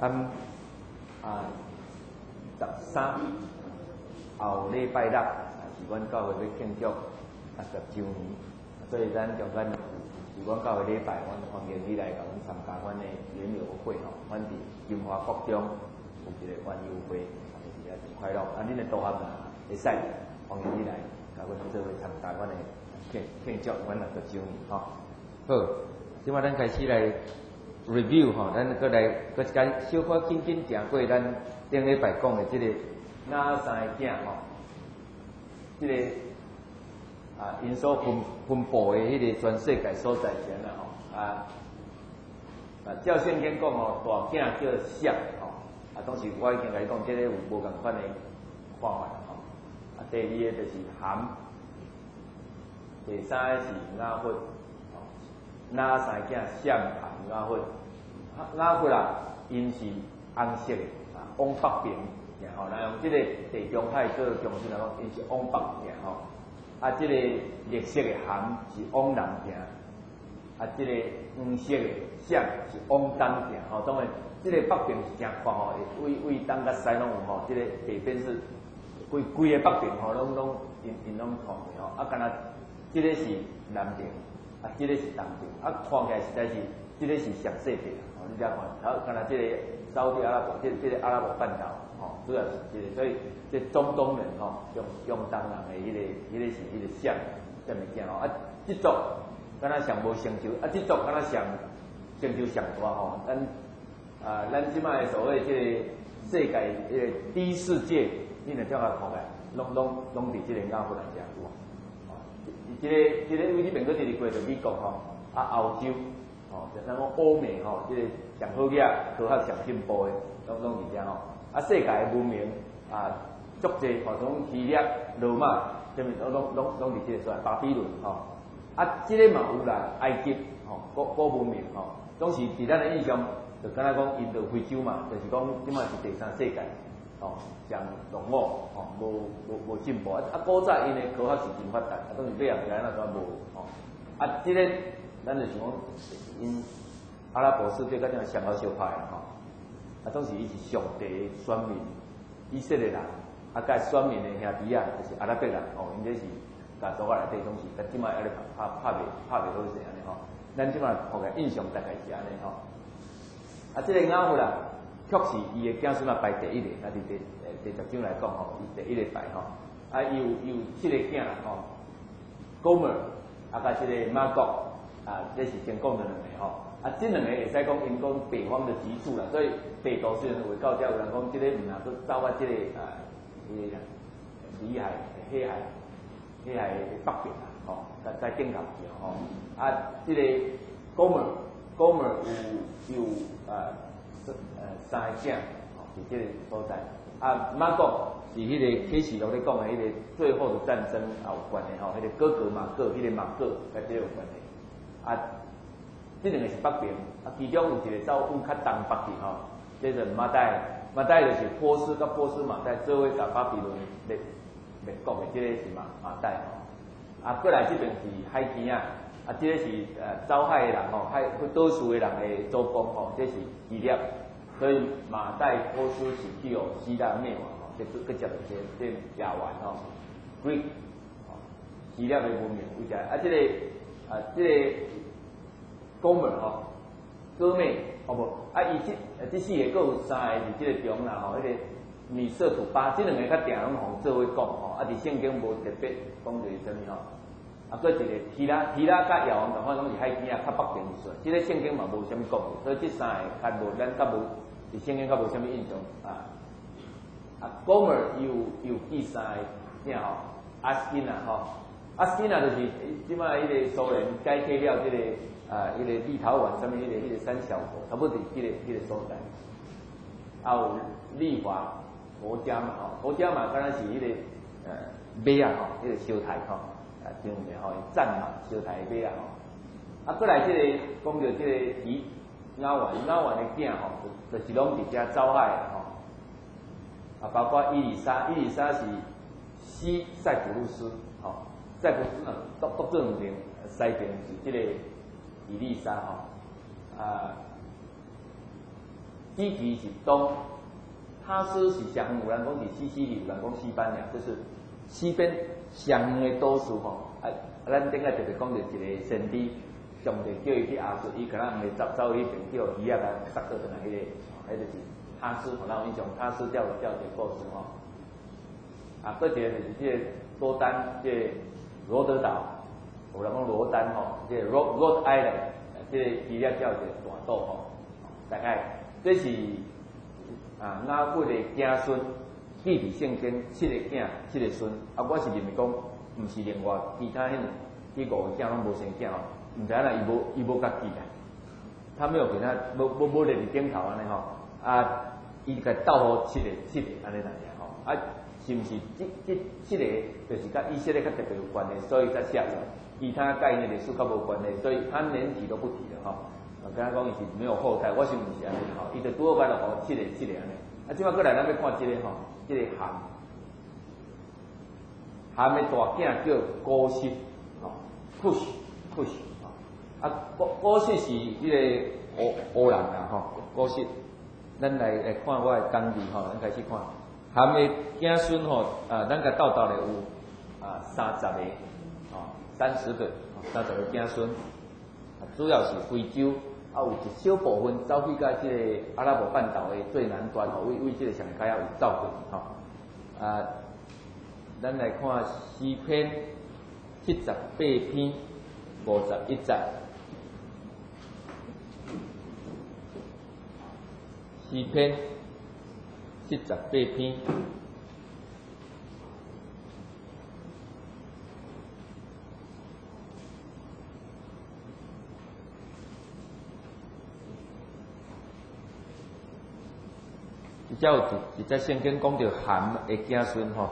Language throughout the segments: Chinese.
13后礼拜六是阮教会要庆祝60周年，所以咱中间是阮教会礼拜，阮欢迎你来甲阮参加阮的联友会吼。阮伫金华国中有一个园游会，是啊真快乐。恁的同学们会使欢迎你来甲阮做伙参加阮的庆祝阮60周年吼。好，即摆咱开始来 review 吼，咱搁来搁一间小可紧行过咱顶礼拜讲的即个亚三囝吼，即个因所分布的迄个全世界所在前啦吼，照圣经讲吼，大囝叫闪吼，当时我已经甲你讲，即个有无共款的看法吼。第二个就是含，第三个是雅弗，亚三囝闪含雅弗，雅弗啦，因是红色的往北边行吼，咱用即个地中海做中心来讲，因是往北行吼。即个绿色的含是往南行，即个黄色的闪是往东行吼。当然，即个北边是真宽吼，为东甲西拢有吼，即个北边是规个北边吼，拢因拢看的吼。干若即个是南边，即个是东边，看起来实在是，即个是上西边吼。你遮看，干若即个沙特阿拉伯，即个阿拉伯半岛吼，主要是即个，所以即中东人吼，用东人的迄个是迄个闪这物件吼。即族敢若上无成就，即族敢若上成就上大吼。咱即摆所谓即个世界第一世界，你若照甲看来，拢伫即个亚弗兰遮有。即个为你变过第二过就美国吼，欧洲吼，咱讲欧美吼，即个上好嘢，科学上进步的，拢伫遮吼。世界的文明足济，吼，从希腊、罗马，啥物拢伫即个所在，巴比伦吼。即个嘛有啦，埃及吼，古文明吼，总是伫咱的印象，就敢若讲因着非洲嘛，就是讲即摆是第三世界吼，上落伍吼，无进步。古早因的科学是真发达，当然尾仔个咱怎无吼。即个咱就是讲因阿拉伯世界甲种上好相拍啦吼。总是伊是上帝的选民，以色列人，甲选民的兄弟就是阿拉伯人吼，因这是家族内底总是，甲即摆还咧拍袂好势安尼吼。咱即摆看个印象大概是安尼吼。即个雅弗啦，确实伊的子孙排第一个，伫第10章来讲吼，伊第一个排吼。伊有7个囝啦吼 ，Gomer， 甲即个马国，这是先讲的2个吼。即2个会使讲因讲北方的极处啦，所以北斗虽然会到遮，有人讲即个毋若去走啊，即个里海、黑海的北边啦，吼，在顶头去吼。即个 Gomer 有3个囝，吼，是即个所在。马国是迄个启示录咧讲的迄个最后的战争有关的吼，迄个哥哥马各，迄个马各甲即个有关的。即2个是北边，其中有一个走往较东北去吼，这是马代就是波斯甲波斯马代做伙甲巴比伦灭国的，即个是马代吼。过来即边是海基啊，即个是走海的人吼，去倒数的人的祖公吼，这是希腊，所以马代波斯是去希腊灭亡吼，这接着这亚完吼 ，Greek 希腊的文明为遮。即个Gomer 吼，哥妹哦无，伊即4个各有3个是即个中啦吼，迄个米色土巴，即2个较定拢互做伙讲吼，伫圣经无特别讲就是啥物吼。搁一个希拉甲亚王同款，拢是海边较北边去算，即个圣经嘛无啥物讲，所以即3个较无咱较无伫圣经较无啥物印象Gomer 有第3个囝吼，阿斯金啊吼，阿斯金啊就是即摆迄个苏联改革了即个。迄个立陶宛上面迄个三小国，差不多迄个所在，有立华国家嘛吼，国家嘛，敢若是迄个马吼，迄个烧台吼，真有名吼，战马烧台的马吼。过来即个讲到即个雅完的囝吼，就是拢伫遮走海吼，包括伊丽莎是西塞浦路斯吼，塞浦路斯独做2边，西边是即个。伊丽莎吼， 基地是东，他斯是上有人讲是西西里，有人讲西班牙，就是西边上的都市吼。咱顶下特别讲到一个先知，上帝叫伊去亚述，伊可能毋会走去边叫鱼啊，甲杀倒转来迄个，迄就是他斯，吼，咱有印象他斯教一个故事吼。啊，搁一个就是即个多丹，即个罗德岛，有人讲罗丹吼，即个 Rhode Island， 即个伊遐叫一个大岛吼，大概这是雅各的子孙，记伫圣经7个囝7个孙，啊，我是认为讲，毋是另外其他迄5个囝拢无生囝吼，毋知影啦，伊无甲记啦，他没有给他无列伫顶头安尼吼，啊，伊甲斗好7个安尼样吼，啊。是毋是这个就是甲以色列较特别有关系，所以才写的。其他概念历史较无关系，所以他连提都不提了吼。刚刚讲伊是没有后代，我是毋是安尼吼？伊就拄好摆落吼7个安尼。啊，即摆过来咱要看这个吼，这个含的大囝叫古实吼，Cush 吼。啊，古实是迄个乌人啦吼，古实。咱来看我的工字吼，咱开始看。含的子孙吼，咱甲斗咧有30个，哦，30个，30个子孙，主要是非洲，有一小部分走去甲即个阿拉伯半岛的最南端吼，为即个上海有走过去吼，咱来看诗篇78篇51节，诗篇78篇，才有一只圣经讲到含的子孙吼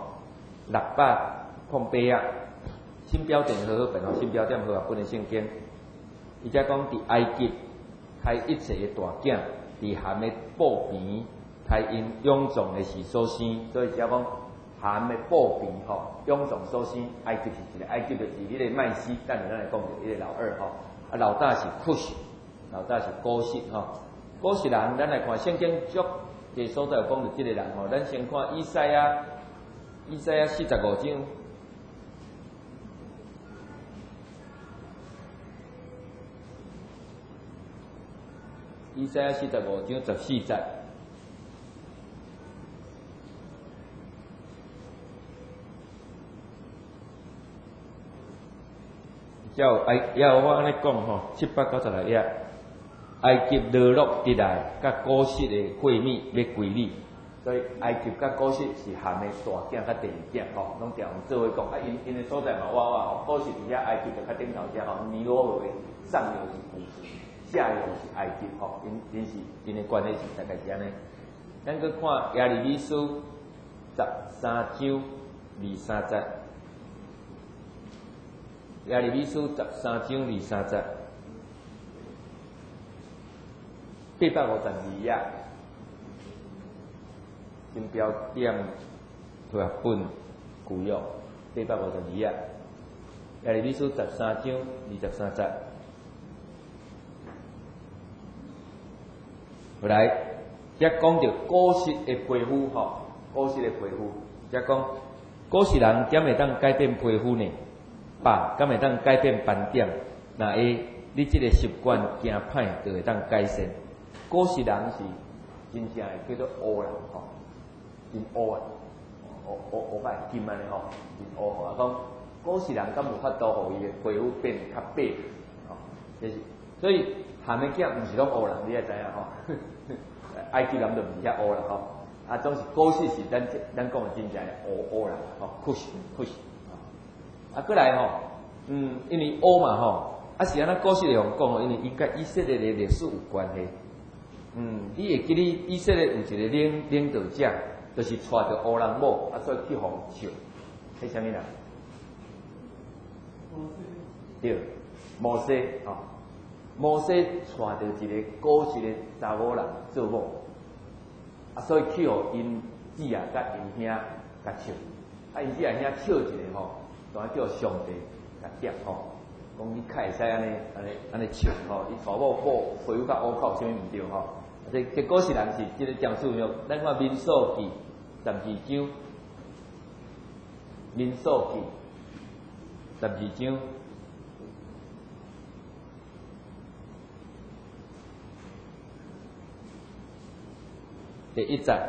，608啊，新标点好好本吼，新标点好啊本的圣经，伊才讲伫埃及开一切的大囝，伫含的布边。开因臃肿的是首先，所以只要讲含的布边吼，臃肿首先，埃及是一个，埃及就是迄个麦西，等下咱来讲着迄个老二吼，啊老大是Cush，老大是古实吼，古实人，咱来看圣经足个所在有讲着即个人吼，咱先看以赛亚45章。以赛亚45章14节。要我安尼讲吼，796页，埃及落落地来，甲古实的会面要归你，所以埃及甲古实是含的大囝甲第二囝吼，拢调做伙讲，因的所在嘛，我古实伫遐，埃及就较顶头遮吼，尼罗河的上游是古实，下游是埃及吼，因的关系是大概是安尼。咱去看耶利米书13章23节。耶利米书13章23节，852页，新标点和本旧约852页，耶利米书13章23节。后来，则讲到古实的皮肤吼，古实的皮肤，则讲古实人点会当改变皮肤呢？敢会当改变斑点？那你这个习惯行歹，就会当改善。古时人是真正的叫做乌人吼，真乌啊，乌白金安尼吼，真乌啊。讲古时人敢有法度，互伊的皮肤变较白吼，就是所以含的囝毋是拢乌人，你也知影吼。埃及人就毋是遐乌啦吼，啊，总是古时是咱讲的真正的乌人吼，Cush。啊，过来吼，因为乌嘛吼，是安那古时用讲吼，因为伊甲以色列的历史有关系。你会记哩以色列有一个领导者，就是带着乌人某，所以去互笑，迄啥物人？对，摩西吼，摩西带着一个古时的查某人做某，所以去互因姊仔甲因兄甲笑，因姊仔兄笑一个吼。当叫上帝甲点吼，讲你较会使安尼笑吼，伊娶某皮肤较乌口，啥物毋对吼， 这果实人是即个讲述用，咱看民数记12章，民数记12章。第1节，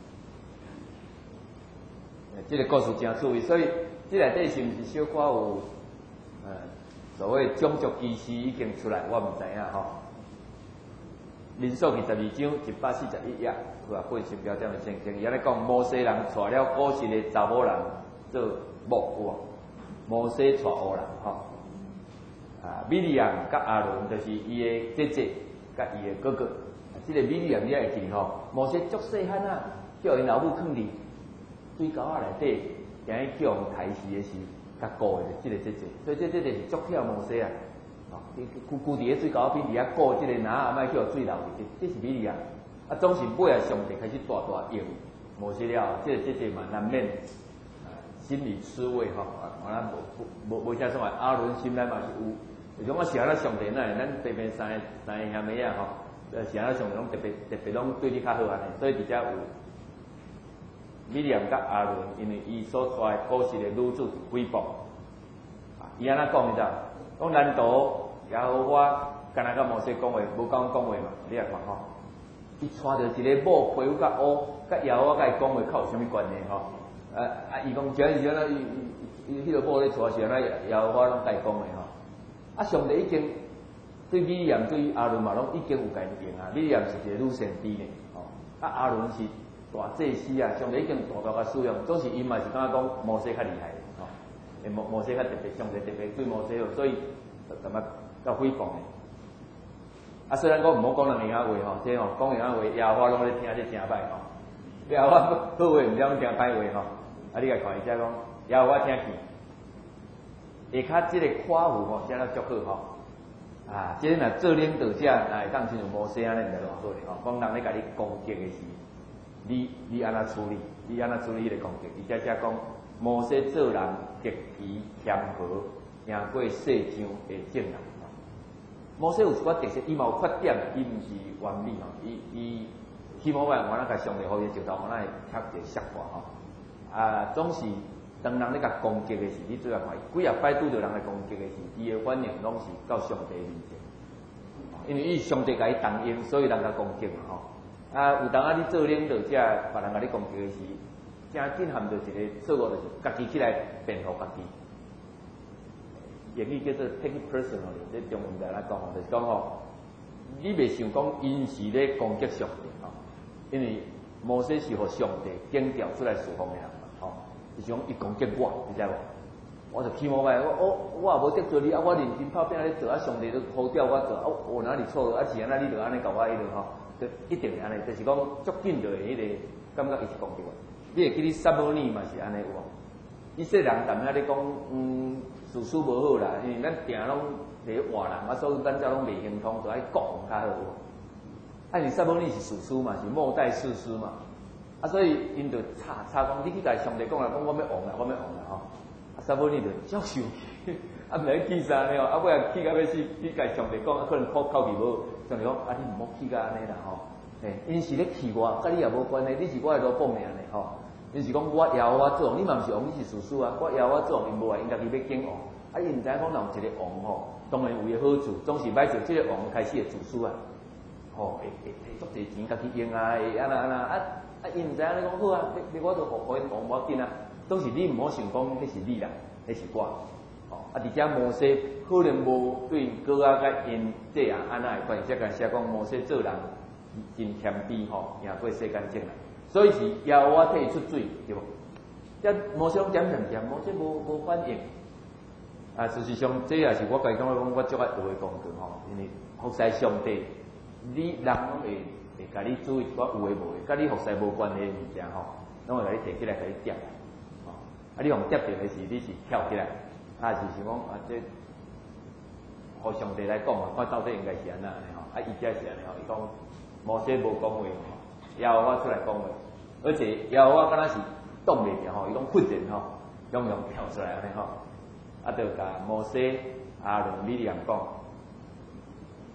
这个故事真趣味，所以这内底是毋是小可有所谓种族歧视已经出来，我毋知影吼。民数记12章141页，佢话80标点的圣经，伊咧讲摩西人娶了古时的查某人做某有无？摩西娶乌人吼，米利亚甲阿伦就是伊的姐姐甲伊的哥哥。这个米利亚你也会记吼，摩西足细汉啊，叫因老母囥伫水沟仔内底，今日叫人抬死的是甲顾的这个姐姐，所以这姐姐是足跳摩西啊，固伫咧水沟边，伫遐顾这个篮啊，莫叫水流入去，这是米利亚。啊，总是尾啊，上帝开始大用摩西了，这个姐姐嘛难免心里滋味吼，完了无啥说话，阿伦心内嘛是有，就讲我是咱上帝那，咱这边三个兄妹啊吼。是安上拢特别拢对你较好安尼，所以伫遮有米利亚甲阿伦，因为伊所娶的古时的女子诽谤，伊安怎讲你知？讲难道耶和华敢若甲摩西讲话，无甲阮讲话嘛？你也看吼，伊娶着一个某皮肤较乌，甲耶和华甲伊讲话，较有啥物关系吼？伊讲只是安尼，伊迄个某咧娶是安尼，耶和华拢甲伊讲话吼。上帝已经。对米利亚对阿伦嘛，拢已经有甲因用啊。米利亚是一个女先知呢，吼。阿伦是大祭司啊，上帝已经大甲使用。总是伊嘛是感觉讲摩西较厉害，吼。摩西较特别，上帝特别对摩西好，所以感觉较诽谤的。虽然讲毋好讲人闲话吼，即吼讲闲话，耶和华拢咧听这诚歹吼。耶和华好话毋了听歹话吼。你来看伊遮讲，耶和华听见，下骹即个夸父吼，写得足好吼。即若做领导者，会当亲像摩西安尼，毋知偌好咧吼。讲人咧甲你攻击的时，你安怎处理？你安怎处理迄个攻击？伊遮讲摩西做人极其谦和，赢过世上的正人。摩西有一寡特色，伊嘛有缺点，伊毋是完美吼。伊起码我咱甲上帝好伊石头，我咱会较一个摔破吼。总是。当人咧甲攻击的时，你主要看，几啊摆拄着人来攻击的时，伊的反应拢是到上帝面前，因为伊上帝甲伊同应，所以人甲攻击嘛吼。有当你做领导者，别人甲你攻击的时，真震撼着一个错误，就是家己起来辩护家己。英语叫做 take it personal， 这中文来讲就是讲吼，你袂想讲因是咧攻击上帝吼，因为摩西是互上帝拣调出来侍奉的人。是讲伊攻击我，你知无？我就起码摆，我也无得罪你，我认真拍拼咧做，上帝都呼调我做，我哪里错了？是安尼，你就安尼甲我迄落吼，就一定会安尼，就是讲足紧就会迄个感觉伊是攻击我。你会记你撒母耳嘛是安尼有无？伊说人踮遐咧讲，事事无好啦，因为咱定拢伫咧活人，所以咱遮拢袂行通，就爱讲较好有无？因为撒母耳是士师嘛，是末代士师嘛。所以因就查讲，你去甲上帝讲啦，讲我要王啦，我要王啦吼。撒母耳就足生气，毋知气啥呢吼，尾仔气到要死，去甲上帝讲，可能口气无，上帝讲你毋好气甲安尼啦吼。因是咧气我，甲你也无关系，你是我的老板命呢吼。因是讲我也我做王，你嘛毋是王，你是士师啊，我也我做王，因无话因家己要敬王，因毋知影讲若有一个王吼，当然有伊好处，总是歹做即个王开始会自私啊，吼会足侪钱家己用啊，会安因毋知影你讲好啊，你我就互因王无要紧啊。总是你毋好想讲，迄是你啦，迄是我。而且摩西可能无对哥仔甲因这样安那的关系，才甲写讲摩西做人真谦卑吼，赢过世间正人。所以是耶和华替伊出水，对无？这摩西讲点，摩西无反应。事实上，这也是我家己讲我足爱学的功课吼，因为服侍上帝，你人拢会甲你注意一寡有诶无诶，甲你服侍无关系诶物件吼，拢会甲你摕起来甲你点。你用接着的时，你是跳起来，就是讲这，互上帝来讲嘛，看到底应该是安那呢吼？伊则是安尼吼，伊讲摩西无讲话吼，耶和华出来讲话，而且耶和华敢若是挡袂住吼，伊讲忽然吼，用跳出来安尼吼，就甲摩西、阿伦、米利亚讲，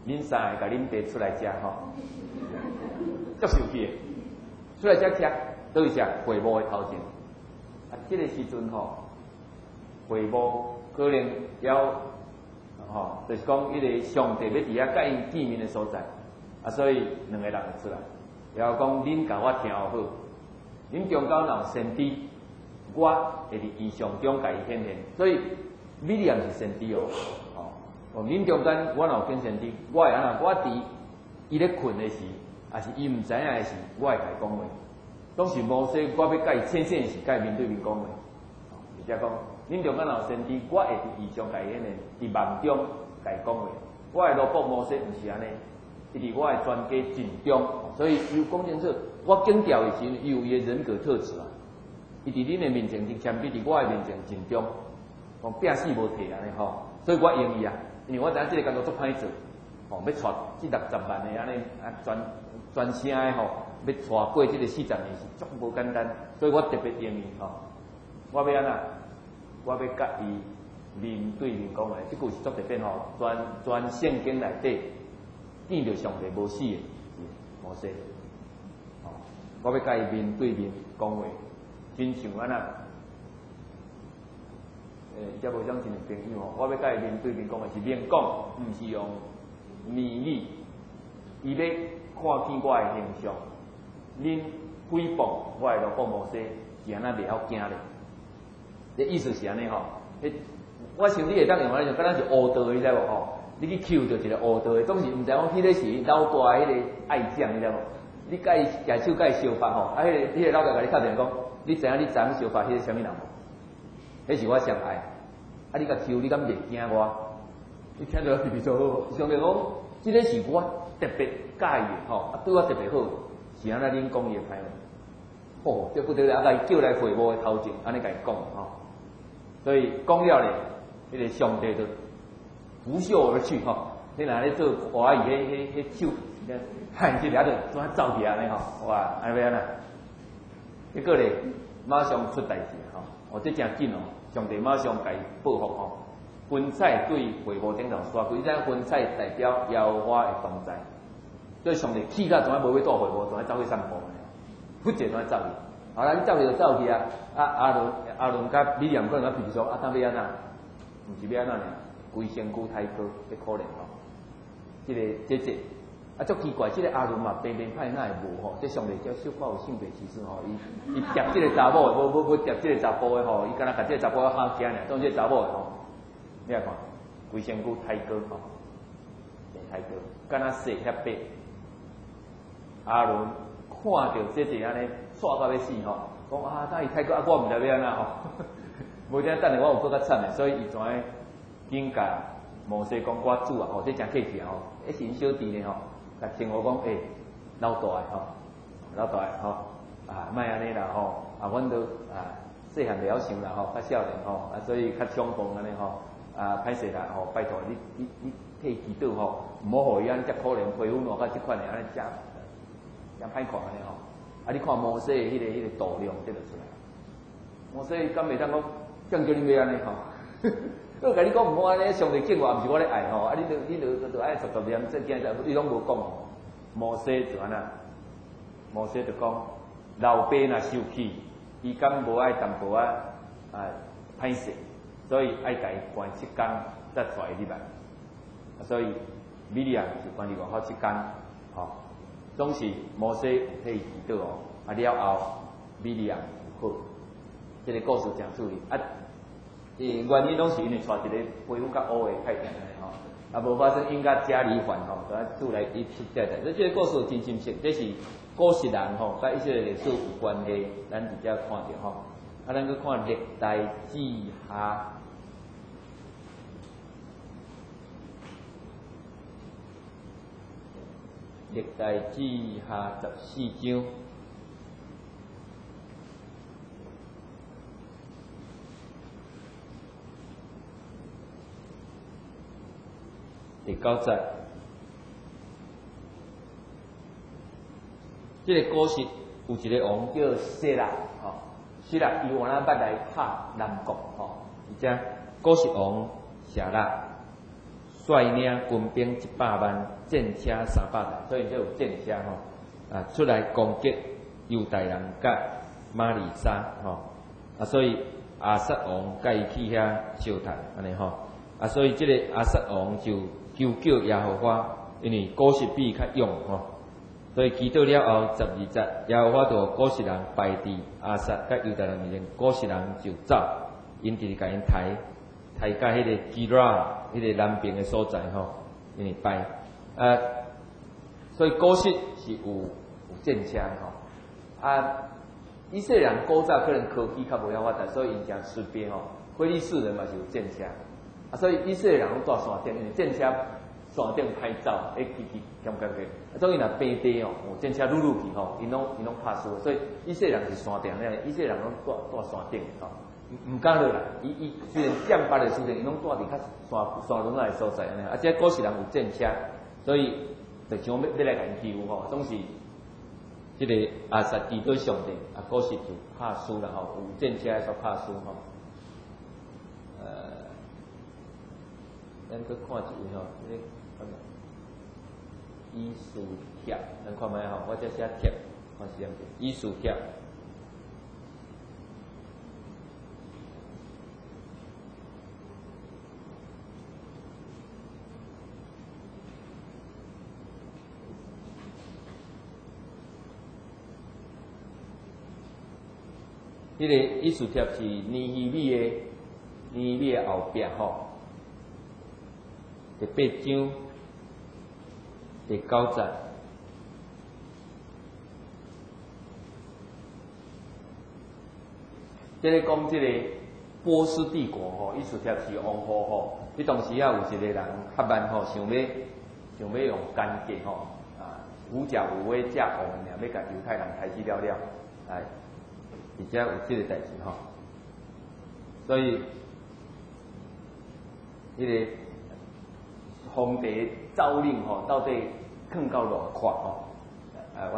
恁三个甲恁爸出来食吼，足受气的，出来食徛，倒位食会幕的头前。啊，这个时阵吼，会幕可能要吼，就是讲迄个上帝要伫遐甲因见面的所在，啊，所以两个人就出来，然后讲恁甲我听好，恁中间若有先知，我会伫异象中甲伊显现，所以米利暗是先知哦，哦，恁中间我若有见先知，我会安那，我伫伊咧困的时，也是伊毋知影的时，我会甲伊讲话。当时摩西，我要甲伊显现的时，甲伊面对面讲话，而且讲恁中间若有先知，我会伫异象甲伊显现，伫梦中甲伊讲话。我会落卜摩西，毋是安尼，伊伫我的专家尽中，所以有讲清楚，我警调的时，伊有伊的人格特质啊。伊伫恁的面前真谦卑，伫我的面前尽忠，讲拼死无退安尼吼，所以我用伊啊，因为我知影即个工作足歹做，吼要带这60万的安尼啊专声的吼，要带过即个40年是足无简单，所以我特别用伊吼，我要安那，我要甲伊面对面讲话，即句是足特别吼，全圣经内底见着上帝无死的摩西，吼，我要甲伊面对面讲话。真像安那，才无相信的朋友吼，我要甲伊面对面讲的是面讲，毋是用言语。伊要看见我的形象，恁诽谤我的罗卜摩西是安那袂晓惊咧。这意思是安尼吼，我想你会当用安尼，就敢若是乌道的，你知无吼？你去求着一个乌道的，总是毋知讲迄个是老大迄个爱将，你知无？你甲伊举手甲伊相发吼，啊，迄个老大甲你敲电讲。你知影你昨昏相发迄个啥物人无？迄是我上爱。啊，你甲求，你敢袂惊我？你听着比较好。上帝讲，即个是我特别介意的吼，啊对我特别好，是安那恁讲伊的歹话。哦，这不得了，啊，甲伊叫来会幕的头前，安尼甲伊讲吼。所以讲了咧，迄个上帝就拂袖而去吼。你若咧做华语，迄手，喊一个就怎走去安尼吼？哇，安尼要安那？结果咧，马上出代志吼，哦，这真紧哦！上帝马上甲伊报复吼，云彩对会幕顶头刷过，咱云彩代表耶和华的同在，所以上帝气到怎啊无要带会幕，怎啊走去散步呢？不一怎啊走去？好啦，你走去就走去啊！阿伦甲米利暗可能啊，比如说啊，当要安那，毋是要安那呢？规身躯太高，这可怜吼！这。啊，足奇怪！即个阿伦嘛，平平歹哪会无吼？即上帝叫小可有性别歧视吼，伊夹即个查某的，无夹即个查甫的吼，伊敢若甲即个查甫好惊尔，当即个查某的吼，你来看，规身躯太高吼，太高，敢若蛇遐白。阿伦看到这个安尼，煞到要死吼，讲啊，当伊太高，啊，我毋知要安那吼，无听等下我有搁较惨的，所以伊怎样警告摩西讲我主啊，吼，这真客气吼，迄是因小弟呢吼。甲称呼讲，老大诶吼，老大诶吼，啊，莫安尼啦吼，啊，阮都啊，细汉袂晓想啦吼，较少年吼，啊，所以较冲动安尼吼，啊，歹势啦吼，拜托你替祈祷吼，毋好互伊安遮可怜皮肤烂甲即款诶安尼遮歹看安尼吼，啊，你看摩西诶迄个度量，这就出来。摩西敢袂当讲，叫你要安尼吼。我甲你讲毋好安尼，上帝敬我，毋是我咧爱吼，啊，你就爱熟念，这件代你拢无讲哦。摩西就安那，摩西就讲，老爸若受气，伊敢无爱淡薄歹势，所以爱甲伊关7天，再带伊入来。所以米利暗是关伫外口7天，吼，总是摩西可以祈祷哦，啊了后米利暗好，这个故事讲出去啊。原因拢是因为带一个皮肤较乌的太平安尼吼，啊无发生因甲家里犯吼，就啊厝内伊出代代，所以这个故事真真实，这是古实人吼，甲一些历史有关系，咱直接看着吼。啊，咱去看历代志下，历代志下14章。第9节，这个故事有一个王叫西拉，吼，西拉伊原来捌来拍南国，吼，而且古实王夏拉率领军兵100万，战车300台，所以就有战车吼，出来攻击犹太人甲马利沙吼，所以亚瑟王甲伊去遐相谈安尼吼，所以即个亚瑟王就求救耶和华，因为古实比较勇吼，所以祈祷了后12节，耶和华就古实人败伫亚瑟甲犹太人面前，古实人就走，因直甲因抬到迄个基拉，迄个南边的所在吼，因为败，所以古实是有战车吼，以色列人古早可能科技较无遐发达，所以因诚顺便吼，非利士人嘛是有战车，所以以色列人拢住山顶，因为战车山顶歹走，起咸咸个，所以若平地哦，战车愈去吼，因拢拍输，所以以色列人是山顶咧，以色列人拢住山顶吼，唔敢落来，伊虽然降巴的事情，伊拢住伫较山仑仔的所在安尼，即古时人有战车，所以就想要来甲因欺负吼，总是。即个亚瑟祈祷上帝，古时就拍输啦吼，有战车所拍输吼。咱搁看一位吼，这个伊术帖，咱看卖吼，我这写帖，看是安怎？伊术帖。迄个伊术帖是尼希米的后壁吼，第8章第9节，即个讲即个波斯帝国吼，伊术帖是王后吼，迄当时有一个人哈曼吼，想要用奸计吼，狐假虎威假王尔，要甲犹太人抬起了，而且有即个代志吼，所以迄个皇帝诏令吼，到底囥到偌快吼？我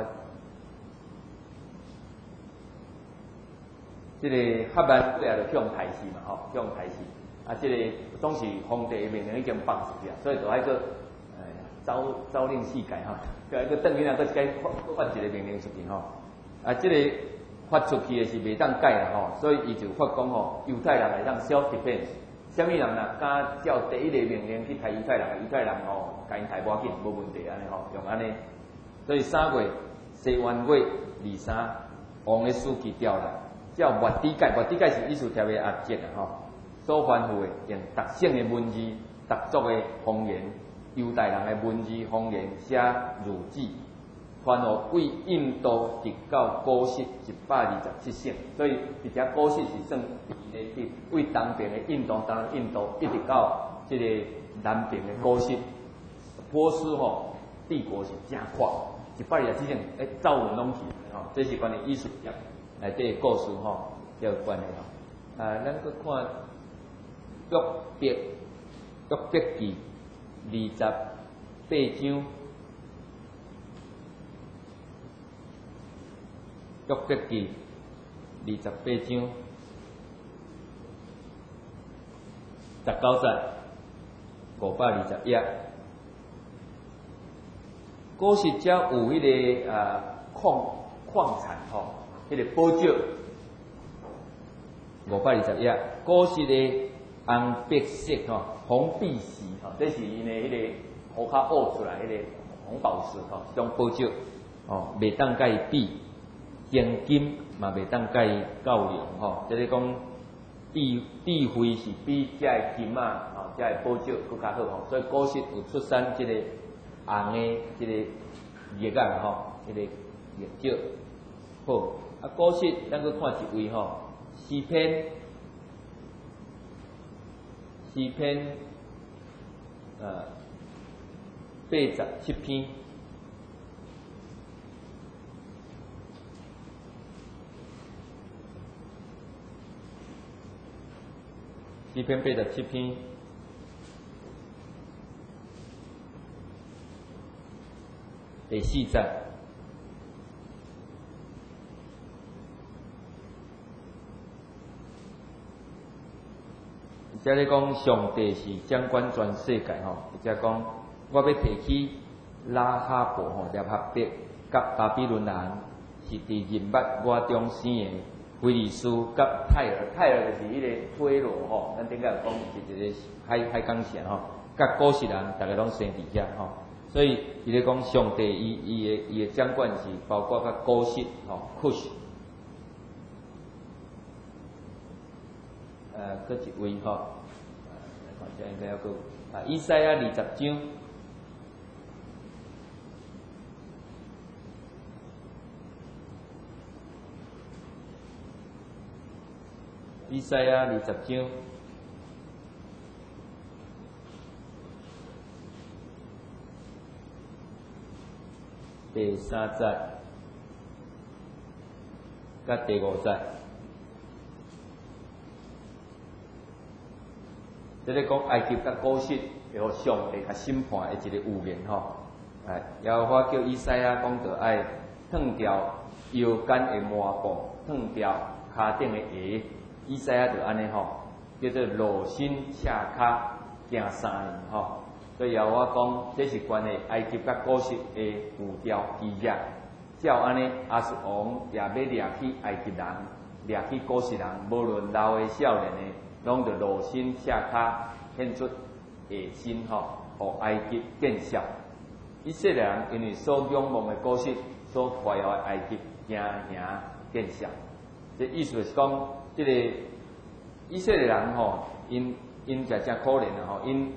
即个哈曼过来就向台西嘛吼，向台西，即个当时皇帝的命令已经放出去啊，所以就爱个诏令四改吼，就爱个等于个该发一个命令出去吼，即个。发出去的是袂当改啦吼，所以伊就发讲吼，犹太人会当 self defense， 啥物人若敢照第一个命令去抬犹太人，犹太人吼，甲因抬无要紧，无问题安尼吼，用安尼。所以3月西元月23，王的书记调来，叫末底改是伊术帖的阿节啊吼，所吩咐的用特省的文字、特族的方言、犹太人的文字方言写儒旨。传互为印度直到古实127省，所以伫遮古实是算为东边的印度，当然印度一直到即个南边的古实，波斯吼帝国是真阔，127省走文拢去吼，这是关于艺术业内底的故事吼，有关系吼。咱搁看约伯记28章。约伯记28章19节521，古时只有迄个矿产吼，迄个宝石521，古时的红白色吼，红碧玺吼，这是因的迄个涂骹挖出来迄个红宝石吼，这种宝石吼，袂当甲伊比。黄金嘛袂当甲伊较量吼，即个讲智慧是比遮个金啊，吼，遮个宝石佫较好吼，所以古时有出产即个红的即个玉啊吼，迄个玉石好。古时咱佫看一位吼，诗篇87篇。诗篇87篇，第4节， 遮咧讲上帝是掌管全世界吼，或者讲我要提起拉哈伯吼，列合伯甲巴比伦人是伫人捌我中生的菲利斯甲泰尔就是迄个推罗吼，咱顶个讲是一个海港城吼，甲古实人大家拢生伫遐吼，所以伊咧讲上帝伊的掌管是包括甲古实吼库什。搁一位吼，看这应该要搁以赛亚20章，以赛亚20章第3节甲第5节。即个讲埃及甲古实会互上帝甲审判的一个预言吼，耶和华叫以赛亚讲着爱脱掉腰间的麻布，脱掉骹顶的鞋，以赛亚就安尼吼，叫做裸身下骹行3年吼。所以耶和华讲，这是关于埃及甲古实的浮雕记载。照安尼，亚述王也要掠去埃及人，掠去古实人，无论老的少年的。拢着裸身下骹，显出下身吼，互埃及见笑。以色列人因为所仰望的古实，所怀怀的埃及，行见笑。这意思就是讲，这个以色列人吼，因真可怜啊吼，因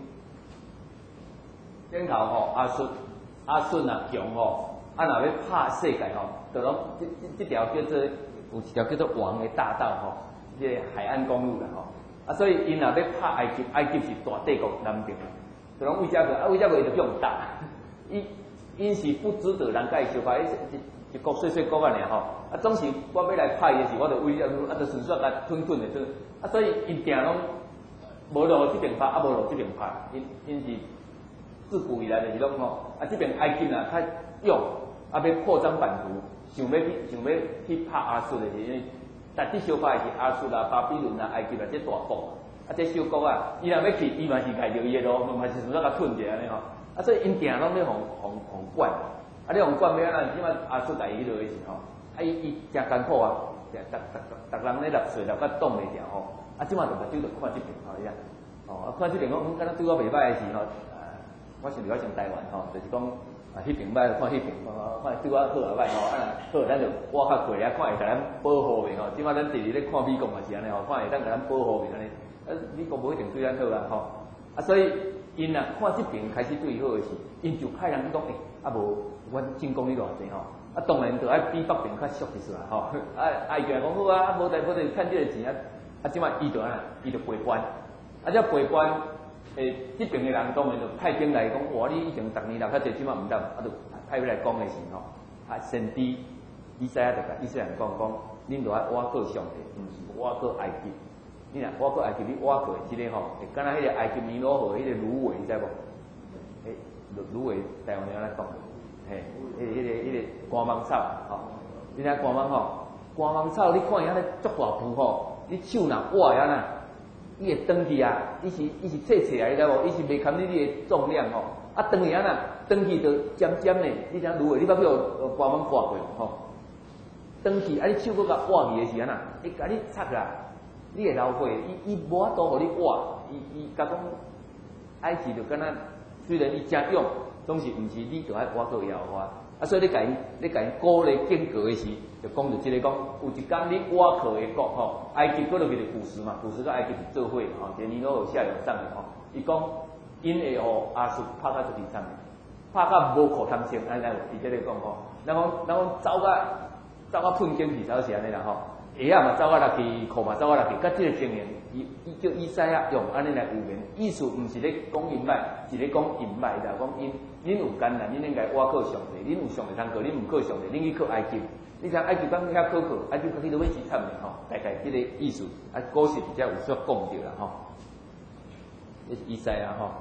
顶头吼亚述啊强吼，若要拍世界吼，就拢这条叫做有一条叫做王的大道吼，这个海岸公路啦吼。所以因若要拍埃及，埃及是大帝国南边，就拢为遮个，为遮个伊就向打。因是不值得人甲伊相拍，一国细国仔尔吼。总是我要来拍伊时，我就为就顺续甲吞的吞。所以因定拢无落这边拍，无落这边拍。因是自古以来就是拢吼，这边埃及啊较勇，要扩张版图，想要去拍亚述的是因为。但这小块是亚述啦、巴比伦啦、埃及啦，这大国，这小国啊，伊若要去，伊嘛是家着伊的路，嘛是顺便甲吞者安尼吼。所以因定拢要互管，你互管要安怎？即摆亚述家己落去是吼，伊真艰苦啊，逐人咧纳税纳甲挡袂牢吼。即摆就目睭就看这边吼，伊啊，看这边讲，敢若对我袂歹的是吼，我想着我上台湾吼，就是讲。迄边歹看迄边，看对我好啊歹吼，好咱就我较过啊，看会甲咱保护面吼。即摆咱直直咧看美国嘛是安尼吼，看会咱甲咱保护面安尼。美国无一定对咱好啊吼。所以因啊看这边开始对伊好的是，因就派人去讲，无阮进攻你偌济吼。当然就爱比北边较俗一丝啦吼。伊就讲好啊，无代趁这个钱啊，即摆伊就安，伊就陪伴，这陪伴。这边的人当然就派兵来讲，哇！你以前10年来较济，即摆毋得，就派来讲的是吼，先知以赛亚就甲以色列人讲，恁着爱挖过上帝，毋是挖过埃及。你若挖过埃及，你挖过即个吼，敢若迄个埃及尼罗河迄个芦苇，你知无？芦苇台湾人安尼讲，迄个瓜芒草吼，你睇瓜芒吼，瓜芒草你看伊安尼足大幅吼，你手若挖安那。伊会长去啊，伊是切啊，你知无？伊是袂堪你的重量吼，长去啊呐，长去就尖尖的，你听芦苇，你捌去刮网刮过吼？长去你手搁甲挖去的时阵啊，伊甲你插啦，你会流血，伊无法度互你挖，伊甲讲埃及就敢若虽然伊真勇，总是毋是你着爱挖过也有挖，所以你甲因鼓励警告的时。就讲着即个讲，有一天你挖考的国吼，埃及搁落去就古时嘛，古时甲埃及是做伙嘛吼，一个尼罗河下游上的吼，伊讲因会互亚述拍到足地上的，拍到无可通性，安尼伊即个讲吼，咱讲走到喷井皮走是安尼啦吼，鞋啊嘛走到落去，裤嘛走到落去，甲即个情形，伊叫以赛亚用安尼来预言，意思毋是咧讲因歹，是咧讲因歹啦，讲因恁有艰难，恁应该挖靠上帝，恁有上帝通靠，恁毋靠上帝，恁去靠埃及。你像埃及讲遐考，埃及去都要死惨的吼，大概即个意思，古时比较有所讲着啦吼。这是以赛亚吼，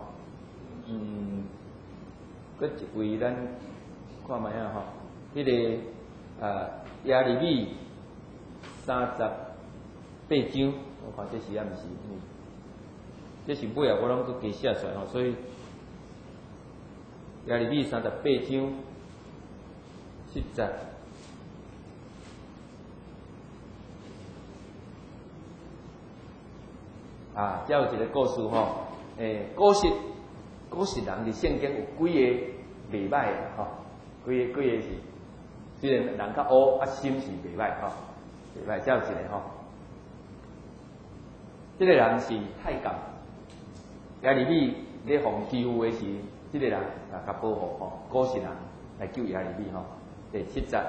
搁一位咱看卖啊吼，迄个耶利米38章，我看这是啊毋是， 这是尾啊，我拢佮加写出来吼，所以亚利米38章7节。啊，才有一个故事吼，古实人伫圣经有几个袂歹的吼，几个是虽然人较乌，啊心是袂歹吼，袂歹，才有一个吼，这个人是太监，亚利米咧互欺负的是这个人啊，甲保护吼，古实人来救亚利米吼，第7节，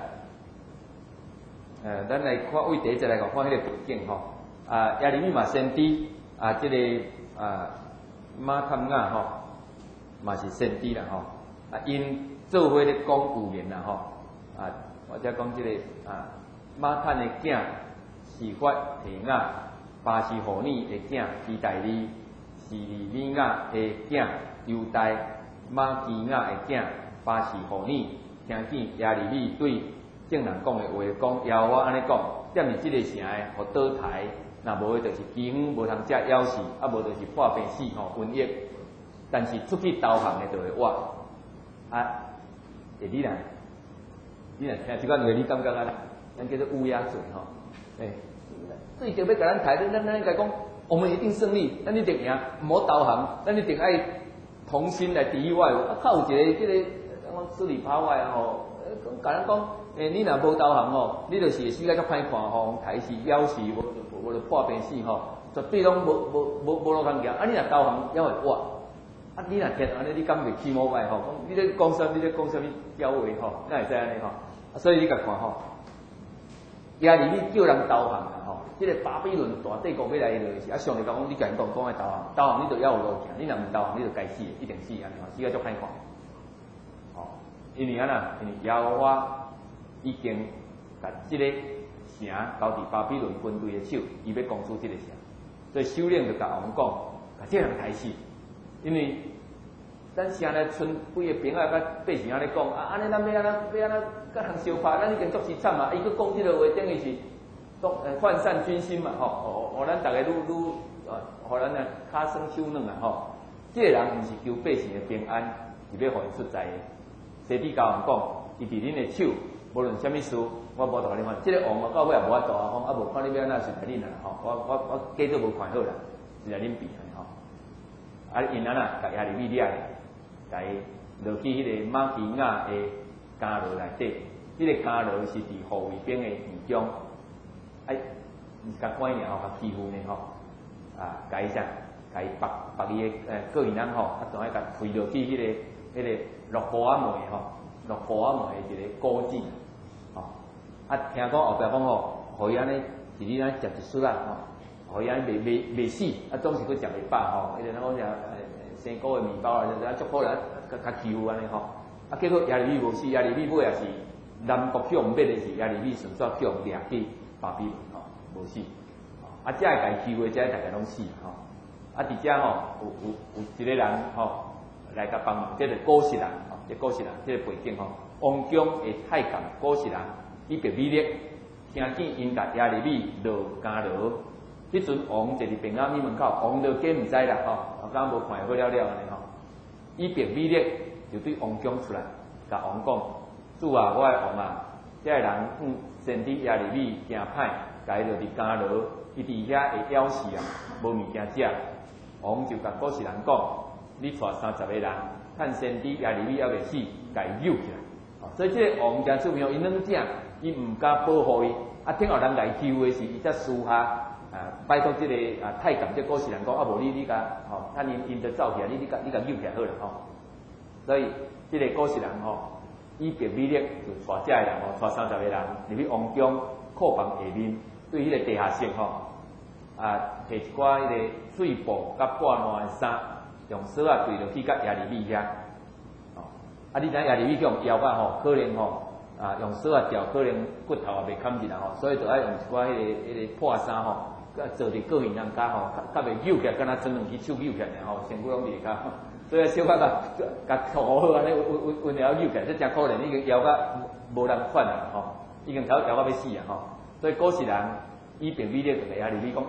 咱来看为第一节来看迄个背景吼，啊亚利米嘛先知。啊，这个马探雅吼，嘛是先知啦吼。啊，因做伙咧讲预言啦吼。啊，或者讲这个马探的囝是法提雅，巴西何尼的囝基代利，是利米雅的囝犹大，马基雅的囝巴西何尼，听见亚利米对众人讲的话，讲耶和华安尼讲，踮伫这个城的，互倒台。那无的就是饥荒，无通食枵死，啊无就是破病死吼瘟疫。但是出去投降的就会活。啊，你听即个话，你感觉啊？咱叫做乌鸦嘴吼。最着要甲咱抬，咱甲讲，我们一定胜利，咱一定赢，唔好投降，咱一定爱同心来抵御外侮。啊，靠有一个即个死里扒外啊吼，甲咱讲，你若无投降吼，你就是会死甲较歹看吼，抬死、枵死无就破病死吼，绝对拢无路通行。啊，你若投降，也会活。啊，你若听安尼，你敢袂起毛歹吼？讲你咧讲啥？你咧讲啥物妖话吼？哪会知安尼吼？啊，所以你甲看吼，亚利米叫人投降啦吼。即个巴比伦大帝国要来就是啊，上帝讲你甲因讲爱投降，投降你就还有路行，你若毋投降，你就该死，一定死安尼吼，死甲足歹看。吼，因为安那，因为耶和华已经甲即个城交伫巴比伦军队的手，伊要攻取即个城，所以首领就甲王讲，甲即个人抬死，因为咱城内剩几个兵仔甲百姓仔咧讲，啊安尼咱要安怎甲人相拍，咱已经足是惨啊！伊佫讲即个话，等于是涣散军心嘛吼，互咱逐个互咱啊骹酸手软啊吼。即个人毋是求百姓的平安，是要互因出在的。西底甲王讲，伊伫恁的手。无论啥物事，我无同你看。即个王到尾也无法度啊，讲啊无看你要安怎随便恁啦吼。我假做无看好啦，是来恁比安尼吼。啊，因安那甲亚利米掠咧，甲伊落去迄个马基亚的监牢内底。即个监牢是伫护卫兵的院中，毋是甲关尔吼，甲欺负呢吼。啊，甲伊啥？甲伊绑伊的个人人吼，啊，仲爱甲推落去迄个落布仔门吼。落布仔门的一个古井，吼，啊，听讲后壁讲吼，互伊安尼是你安食一束啊，吼，互伊安尼袂死，啊，总是佫食袂饱吼，迄个咱讲啥生果的面包啊，就是足好啦，甲欺负安尼吼，啊，结果亚利米无死，亚利米尾也是南国去互灭的是亚利米顺续去互掠去巴比伦吼，无死，啊，遮会甲伊欺负的，遮大家拢死吼，啊，伫遮吼有一个人吼来甲帮忙，即个古实人。这古实人，这个背景吼，王宫的太监古实人，伊别米勒，听见因甲亚利米落监牢，迄阵王坐伫平安米门口，王就计毋知啦吼，刚无看好了安尼吼，伊别米勒就对王宫出来，甲王讲：主啊，我的王啊，这个人先知亚利米惊歹，甲伊落伫监牢，伊伫遐会枵死啊，无物件食。王就甲古实人讲：你带30个人。看先知亚利米还未死，甲伊救起来。所以这个王真出名，伊软正，伊毋敢保护伊。啊，听后人来欺负的是，伊才私下拜托这个太监这古实人讲，啊无你甲吼，他因着走起来，你甲救起来好啦吼。所以这个古实人吼，伊别米勒就带这个人吼，带30个人入去王宫库房下面，对迄个地下室吼，摕一寡迄个碎布甲半烂的衫。用绳啊对落去甲亚利米遐，啊！你知亚利米去用腰啊吼，可能吼用绳啊吊，可能骨头也袂堪进来吼，所以就爱用一寡迄个破衫吼，甲做伫个人人家吼，较袂扭起来，敢若装两支手扭起来吼，身躯拢袂卡，所以小可甲拖好安尼，稳了扭起来，这真可怜，已经腰甲无人款啊吼，已经头腰甲要死啊吼，所以古时人伊并米咧就甲亚利米讲，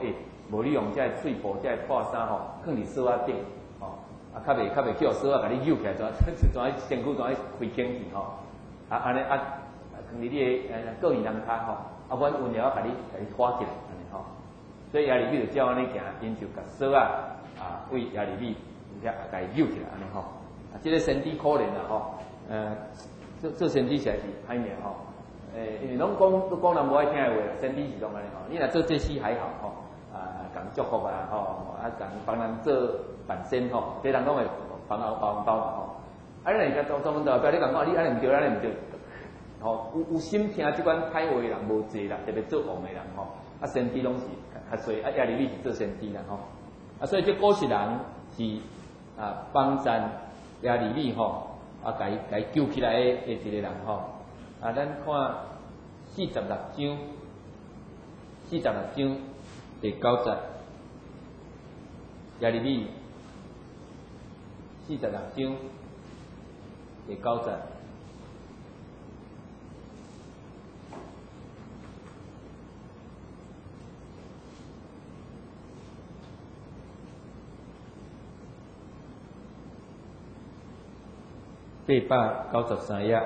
无你用这碎布、这破衫吼，放伫锁仔顶吼，啊，较袂去互锁仔甲你扭起来，怎身躯怎开惊去吼，安尼放伫你的个人人骹吼，啊，阮运了甲你拖起来安尼吼，所以亚里米就照安尼行，因就甲锁仔为亚里米甲伊扭起来安尼吼，啊，这个身体可怜啦吼，这身体实在是歹命吼。因为拢讲人无爱听的话，身体是拢安尼吼。你若做这事还好吼，共祝福啊吼，共帮人做办身吼，这人拢会帮红包嘛吼。你若家专门到后壁，你讲你安尼毋对，安尼毋对，吼有心听即款歹话的人无济啦，特别做王的人吼，身体拢是较衰，亚里米是做身体啦吼，所以这古实人是帮赞亚里米吼，甲伊救起来的一个人吼。咱看46章第9节，亚里米46章第9节。893页。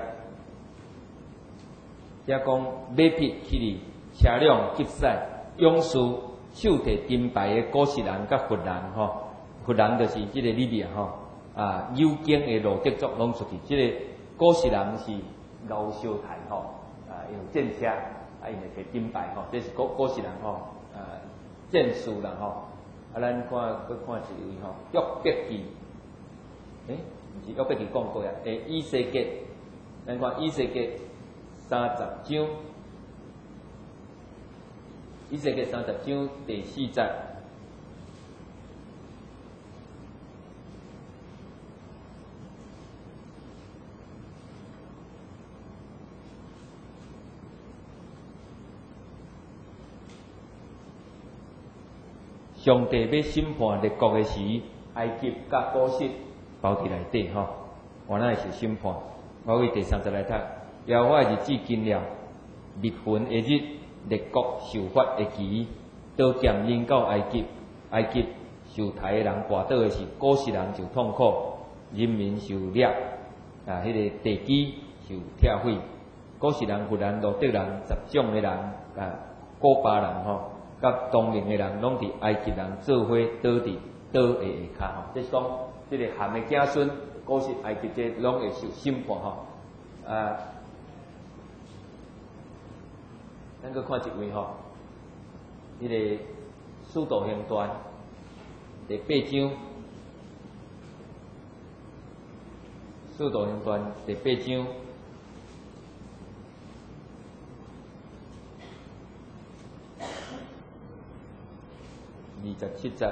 也讲马匹起哩，车辆急驶，勇士手提金牌的古实人甲佛人吼，佛人就是即个里面吼，有经的路德族拢出去，即个古实人是老小台吼，用战车，因为摕金牌吼，这是古实人吼，战士啦吼，咱看一位吼，约伯记，毋是约伯记讲过啊，以西结，咱看以西结。30章，以西结30章第4节，上帝要审判列国的时，埃及甲古实包伫内底吼，原来是审判。我为第30来读。耶和华日子近了，密云的日，列国受罚的期，刀剑引到埃及，埃及受抬的人跋倒的是，古实人就痛苦，人民受掠，迄个地基受拆毁，古实人、弗人、罗德人、十种的人，古巴人吼，甲东面的人，拢伫埃及人做伙倒伫刀的下骹吼。即是讲，即个含的子孙，古实埃及这拢会受审判吼。咱搁看一位吼，迄个《使徒行传》第8章，《使徒行传》第8章27节。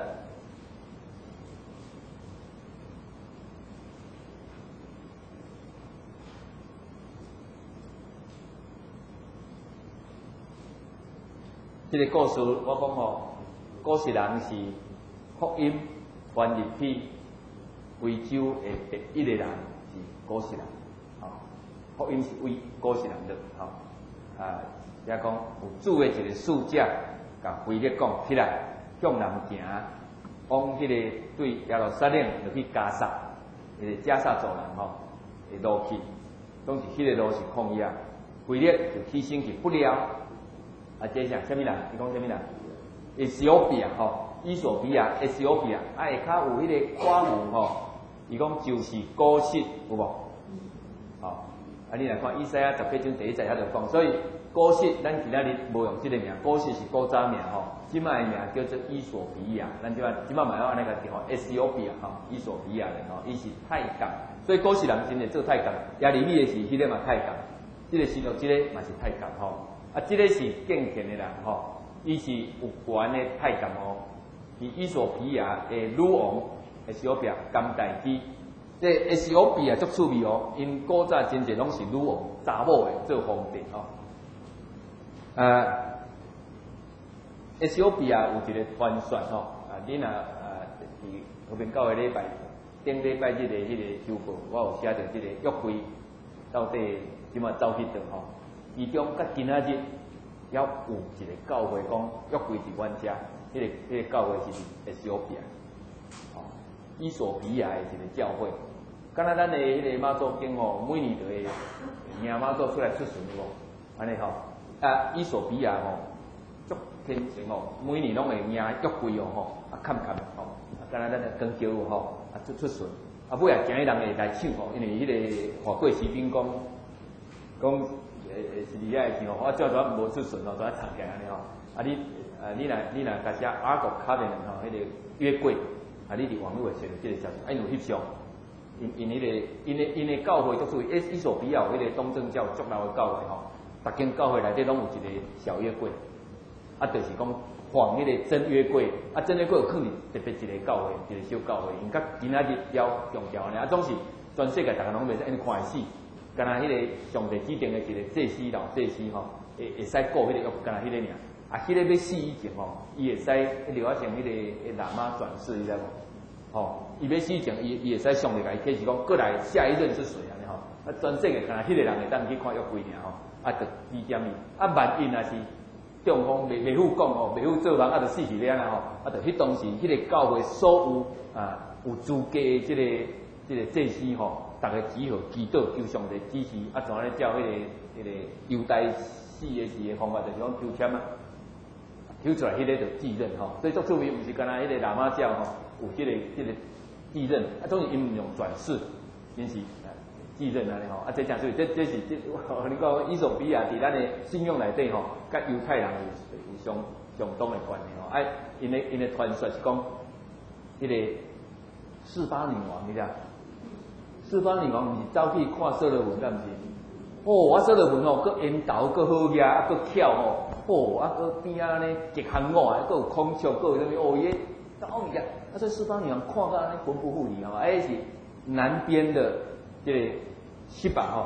这个故事我讲吼，古实人是福音传入去非洲的第一个人是古实人，福音是为古实人的，也讲有主的一个使者，甲腓力讲起来，向南行，往迄个对耶路撒冷就去加萨，迄个加萨族人吼的路去，总是迄个路是旷野，腓力就起身去不了。接下什么人？伊讲什么人？伊索比亚吼，伊索比亚，索比亚，下骹有迄个花木吼，伊讲就是古实，有无？你来看以赛亚18章第1节，遐就讲，所以古实咱今仔日无用即个名，古实是古早名吼，即摆的名叫做伊索比亚，咱即摆嘛要安尼个地方，索比亚吼，伊索比亚人吼，伊是太监，所以古实人真诶做太监，亚里米的是迄个嘛太监，即个是落即个嘛是太监吼。这个是敬虔的人吼，伊是有权的太监哦。是伊索比亚的女王，索比亚甘代基。这索比亚足趣味哦，因古早真侪拢是女王查某的做皇帝哦。索比亚有一个传说吼，你若伫后面9个礼拜，顶礼拜日的迄个周报，我有写着即个约柜到底即马走去倒吼。其中甲今仔日， 要有一个教会讲约柜伫阮遮，迄个教会是会小别，哦，伊索比亚的一个教会，敢若咱的迄个妈祖经吼，每年就会领妈祖出来出巡有无？安尼吼，啊，伊索比亚吼，足虔诚哦，每年拢会领约柜哦吼，啊，看吼，啊，敢若咱的光桥有吼，啊出巡，啊，尾也惊迄人会来抢吼，因为迄个华贵士兵讲是伫遐的时候，我照都无出巡哦，都要藏起来安尼吼。啊，你若甲写阿国卡片吼，迄个约柜，啊，你伫网络会找到即个消息，啊，因有翕相，因的教会足属于伊索比亚有迄个东正教足老的教会吼，逐间教会内底拢有一个小约柜，啊，就是讲放迄个真约柜，啊，真约柜有放伫特别一个教会，一个小教会，因甲今仔日了强调呢，啊，总是全世界逐个拢袂使因看会死。敢若迄个上帝指定的一个祭司老祭司吼，会使顾迄个约，敢若迄个尔。啊，迄个要死以前吼，伊会使留啊成迄个喇嘛转世，你知无？吼，伊要死以前，伊会使上帝甲伊启示讲，过来下一任是谁安尼吼？啊，全世界敢若迄个人会当去看约柜尔吼，啊，就指点伊。啊，万一若是中风袂赴讲吼，袂赴做梦，啊，就死去了啦吼。啊，就迄当时迄个教会所有有资格的即个祭司吼。大家只好祈祷求上帝支持，啊，怎咧照迄个犹太死的时的方法，就是讲抽签啊，抽出来迄个就继任吼。所以足趣味，毋是干那迄个喇嘛教吼有即个继任，啊，总是因用转世，因是继任安尼吼。啊，这正所以这是你讲伊索比亚伫咱的信仰内底吼，甲犹太人有相当的关系吼。啊，因的传说是讲迄个示巴女王，你知道？示巴女王毋是走去看舍勒文，敢毋是？哦，舍勒文哦，佮烟头，佮好野，啊，佮巧哦，哦，啊，佮边仔呢极罕我，啊，佮有孔雀，佮有啥物哦耶，到伊啊！啊，所以示巴女王看到安尼魂不附体吼，哎是南边的这个西巴吼，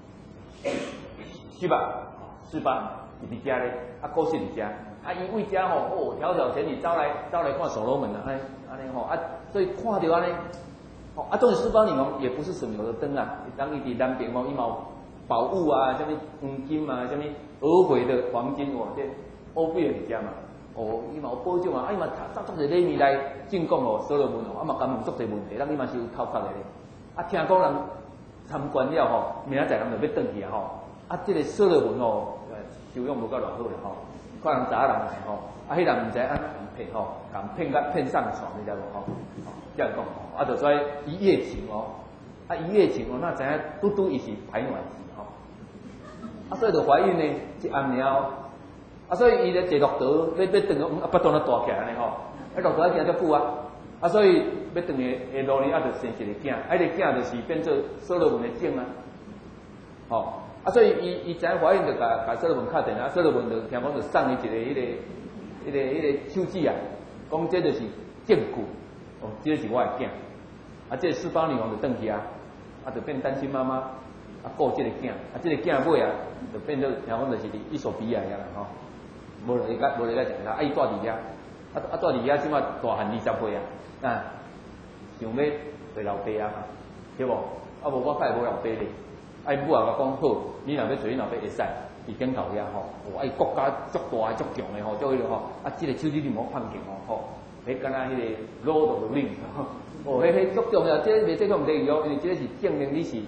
西巴示巴是伫遮咧，啊，故事伫遮，啊，伊为遮吼，哦，迢迢千里走来看所罗门啊，安尼吼，啊，所以看到安尼。哦，啊，当然示巴女王也不是省油的灯啊，当伊伫南边哦，伊嘛有宝物啊，什么黄金啊，什么俄回的黄金哦，这欧贝尔伫遮嘛，哦，伊嘛有保证啊，啊，伊嘛插足个礼物来进贡哦，所罗门哦，啊嘛敢问足侪问题，咱伊嘛是有头壳的咧，啊，听讲人参观了吼，明仔载人就要转去啊吼，啊，这个所罗门哦，修养无够偌好咧吼，看人查人来吼，啊，迄人毋知安怎骗吼，共骗上床，你知无吼？这样讲吼，啊，就说一夜情哦，啊，一夜情哦，那知影拄拄伊是排卵期吼，啊，所以就怀孕呢，一暗了，啊，所以伊咧坐骆驼，要转去，啊，不断咧大起来呢吼，啊，骆驼行足久啊，啊，所以要转去下路呢，啊，就生一个囝，啊，迄个囝就是变做所罗门的种啊，吼，啊，所以伊知影怀孕就甲所罗门敲电话，所罗门就听讲就送伊一个迄个手指啊，讲这就是证据。哦，这是我的囝，啊，这个示巴女王就转去啊，啊，就变单亲妈妈，啊，顾这个囝，啊，这个囝尾啊，就变做听讲就是伊索比亚遐啦吼，无落去讲啦，啊，伊住伫遐，啊，住伫遐即马大汉20岁啊，啊，想要做老爸啊，对无？啊，无我派无老爸咧，啊，伊母也甲讲好，你若要做你老爸会使，伫顶头遐吼，哦，啊，伊国家足大足强的吼，足迄个吼，啊，这个手指你莫放轻哦，吼。迄敢若迄个Lord of the Rings，哦，迄足重要，这袂这个毋得意哦，因为这是证明你是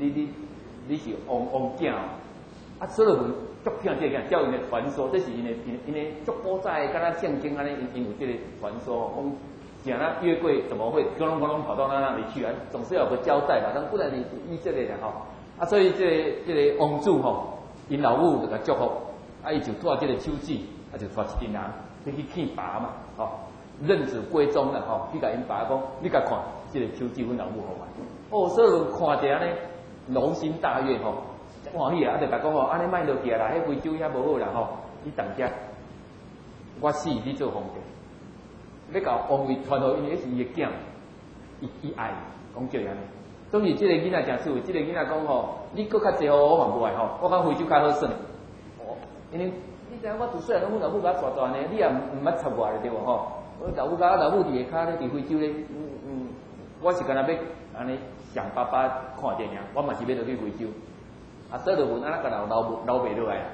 王囝哦。啊，所罗门足听这个囝，照因的传说，这是因的足古早的，敢若圣经安尼，因有这个传说，讲像那越柜怎么会咕隆咕隆跑到那里去啊？总是要有个交代吧，但不然你依这个的吼。啊，所以这个王主吼，因老母就甲祝福，啊，伊就带这个手指，啊，就带一群人去见爸嘛，吼。认子归宗啦，吼！去甲因爸讲，你甲看，这个手指阮老母好嘛？哦，所以看者安尼，龙心大悦吼，欢喜啊！啊，就甲讲吼，安尼卖落去啦，迄非洲遐无好啦吼，你当家，我死你做皇帝，要甲王位传互因，迄是伊的囝，伊爱，讲这样。总是这个囡仔诚趣味，这个囡仔讲吼，你搁较济吼，我嘛不爱吼，我讲非洲较好耍。哦，因为你知影我自细汉，阮老母甲我带大呢，你也毋捌插我咧，对无吼？我老母甲老母伫下骹咧，伫非洲咧，我是干那要安尼想爸爸看电影，我嘛是要落去非洲。啊，所罗门安那甲老爸落来啊，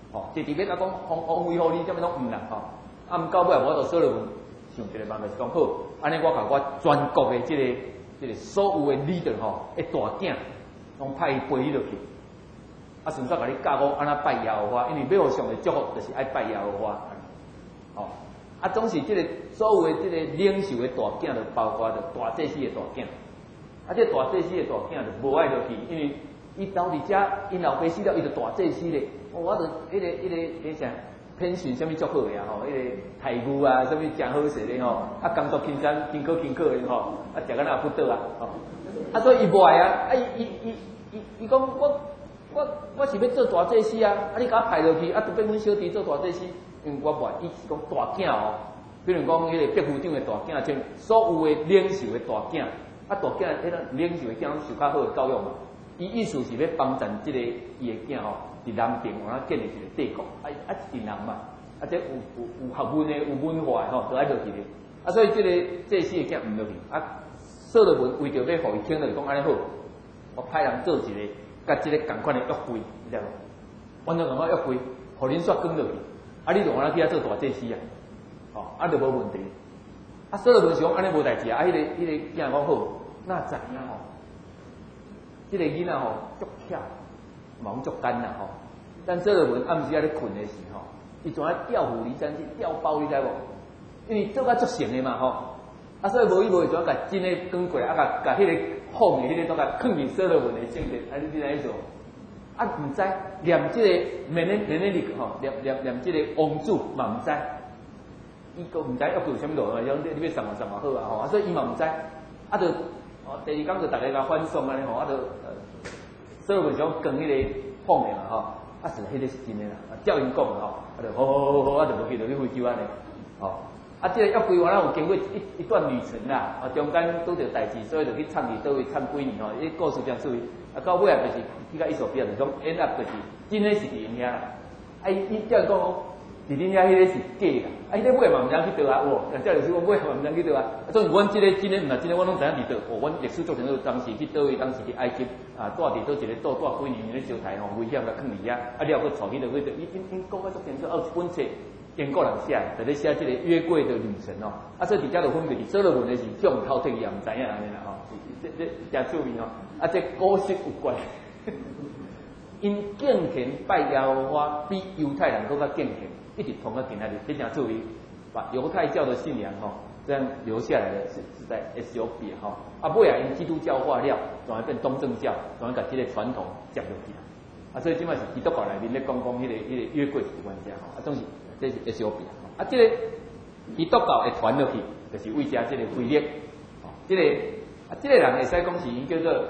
吼，直直要甲讲荒废互你，啥物拢毋啦吼。啊，毋到尾我就所罗门想一个办法是讲好，安尼我甲我全国的即个所有的 leader 吼，一大囝拢派伊陪伊落去。啊，顺便甲你教我安怎拜耶和华，因为要互上帝祝福，就是爱拜耶和华。吼，啊，总是即个所有的即个领袖的大囝，就包括着大祭司的大囝。啊，这大祭司的大囝就无爱落去，因为伊到伫遮，因老爸死了，伊就大祭司咧。我就迄啥偏信啥物足好诶啊吼，迄个台牛啊，啥物诚好势咧吼，啊工作轻巧诶吼，啊食甲若不倒啊吼，啊所以伊无爱啊，啊伊讲我是要做大祭司啊，啊你甲我派落去，啊就变阮小弟做大祭司，因为我无爱，伊是讲大囝哦，比如讲迄个副府长诶大囝，像所有诶领袖诶大囝，啊大囝迄个领袖诶囝拢受较好诶教育嘛。伊意思是要帮衬即个伊诶囝吼，伫南边我建立一个帝国，一群人嘛，啊，这有学问诶，有文化诶吼，都爱落去咧。啊，所以即个祭司诶囝毋落去。啊，所罗门为着要互伊听到讲安尼好，我派人做一个甲即个共款诶约柜，你知无？完全共款约柜，互恁煞跟落去。啊，你就安尼去遐做大祭司啊，吼，啊，就无问题。啊，所罗门想安尼无代志啊，迄个囝讲好，那知影吼？即个囡仔吼足巧，忙足干啦吼。但所罗门暗时啊咧困的时候，伊怎啊调虎离山去调包，你知无？因为做甲足成的嘛吼，啊所以无伊无怎啊甲真诶讲过，啊甲迄个放的迄个都甲藏入所罗门的圣殿，啊你知影做？啊毋知念即个免力吼，念即个王子嘛毋知，伊个毋知约有啥物路啊？讲你要什么好啊吼，啊所以伊嘛毋知，啊就。第二天就大家甲欢送安尼吼，啊就所罗门想讲迄个放的嘛吼，啊是迄个是真的啦，照因讲吼，啊就好，啊就无去就去非洲安尼，吼，啊这个约柜完了有经过一段旅程啦，啊中间拄着代志，所以就去参与倒位参几年吼，伊故事真注意，啊到尾啊就是去甲伊索比亚就讲 end up 就是真的是伫因遐啦，啊伊照因讲讲。伫恁遐迄个是假啦，啊，迄个尾嘛毋知去倒啊，哇！照律师讲尾嘛毋知去倒啊，所以阮即个真诶毋是真诶，我拢知影伫倒。哦，阮历史做成当时去倒位，当时去埃及啊，住伫倒一个岛住几年咧，烧台吼危险甲囥伫遐，啊，了个带迄个迄个，因讲啊足清楚，啊，一本册英国人写，就咧写即个约柜的旅程哦。啊，所以伫遮就分别是所罗门诶是向偷听伊也毋知影安尼啦吼，这诚趣味吼。啊，这古实有怪。因敬虔拜耶和华比犹太人更加敬虔。一直同到今仔日，非常注意把犹太教的信仰吼，这样留下来的是在Ethiopia吼，啊尾啊因基督教化了，转而变东正教，转而甲这个传统接落去啦，啊所以即摆是基督教内面咧讲迄个约柜有关系吼，啊总是这是Ethiopia，啊这个基督教会传落去，就是为遮这个腓力，哦，这个人会使讲是伊叫做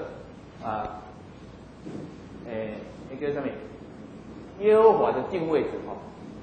那叫啥物？耶和华的敬畏者吼。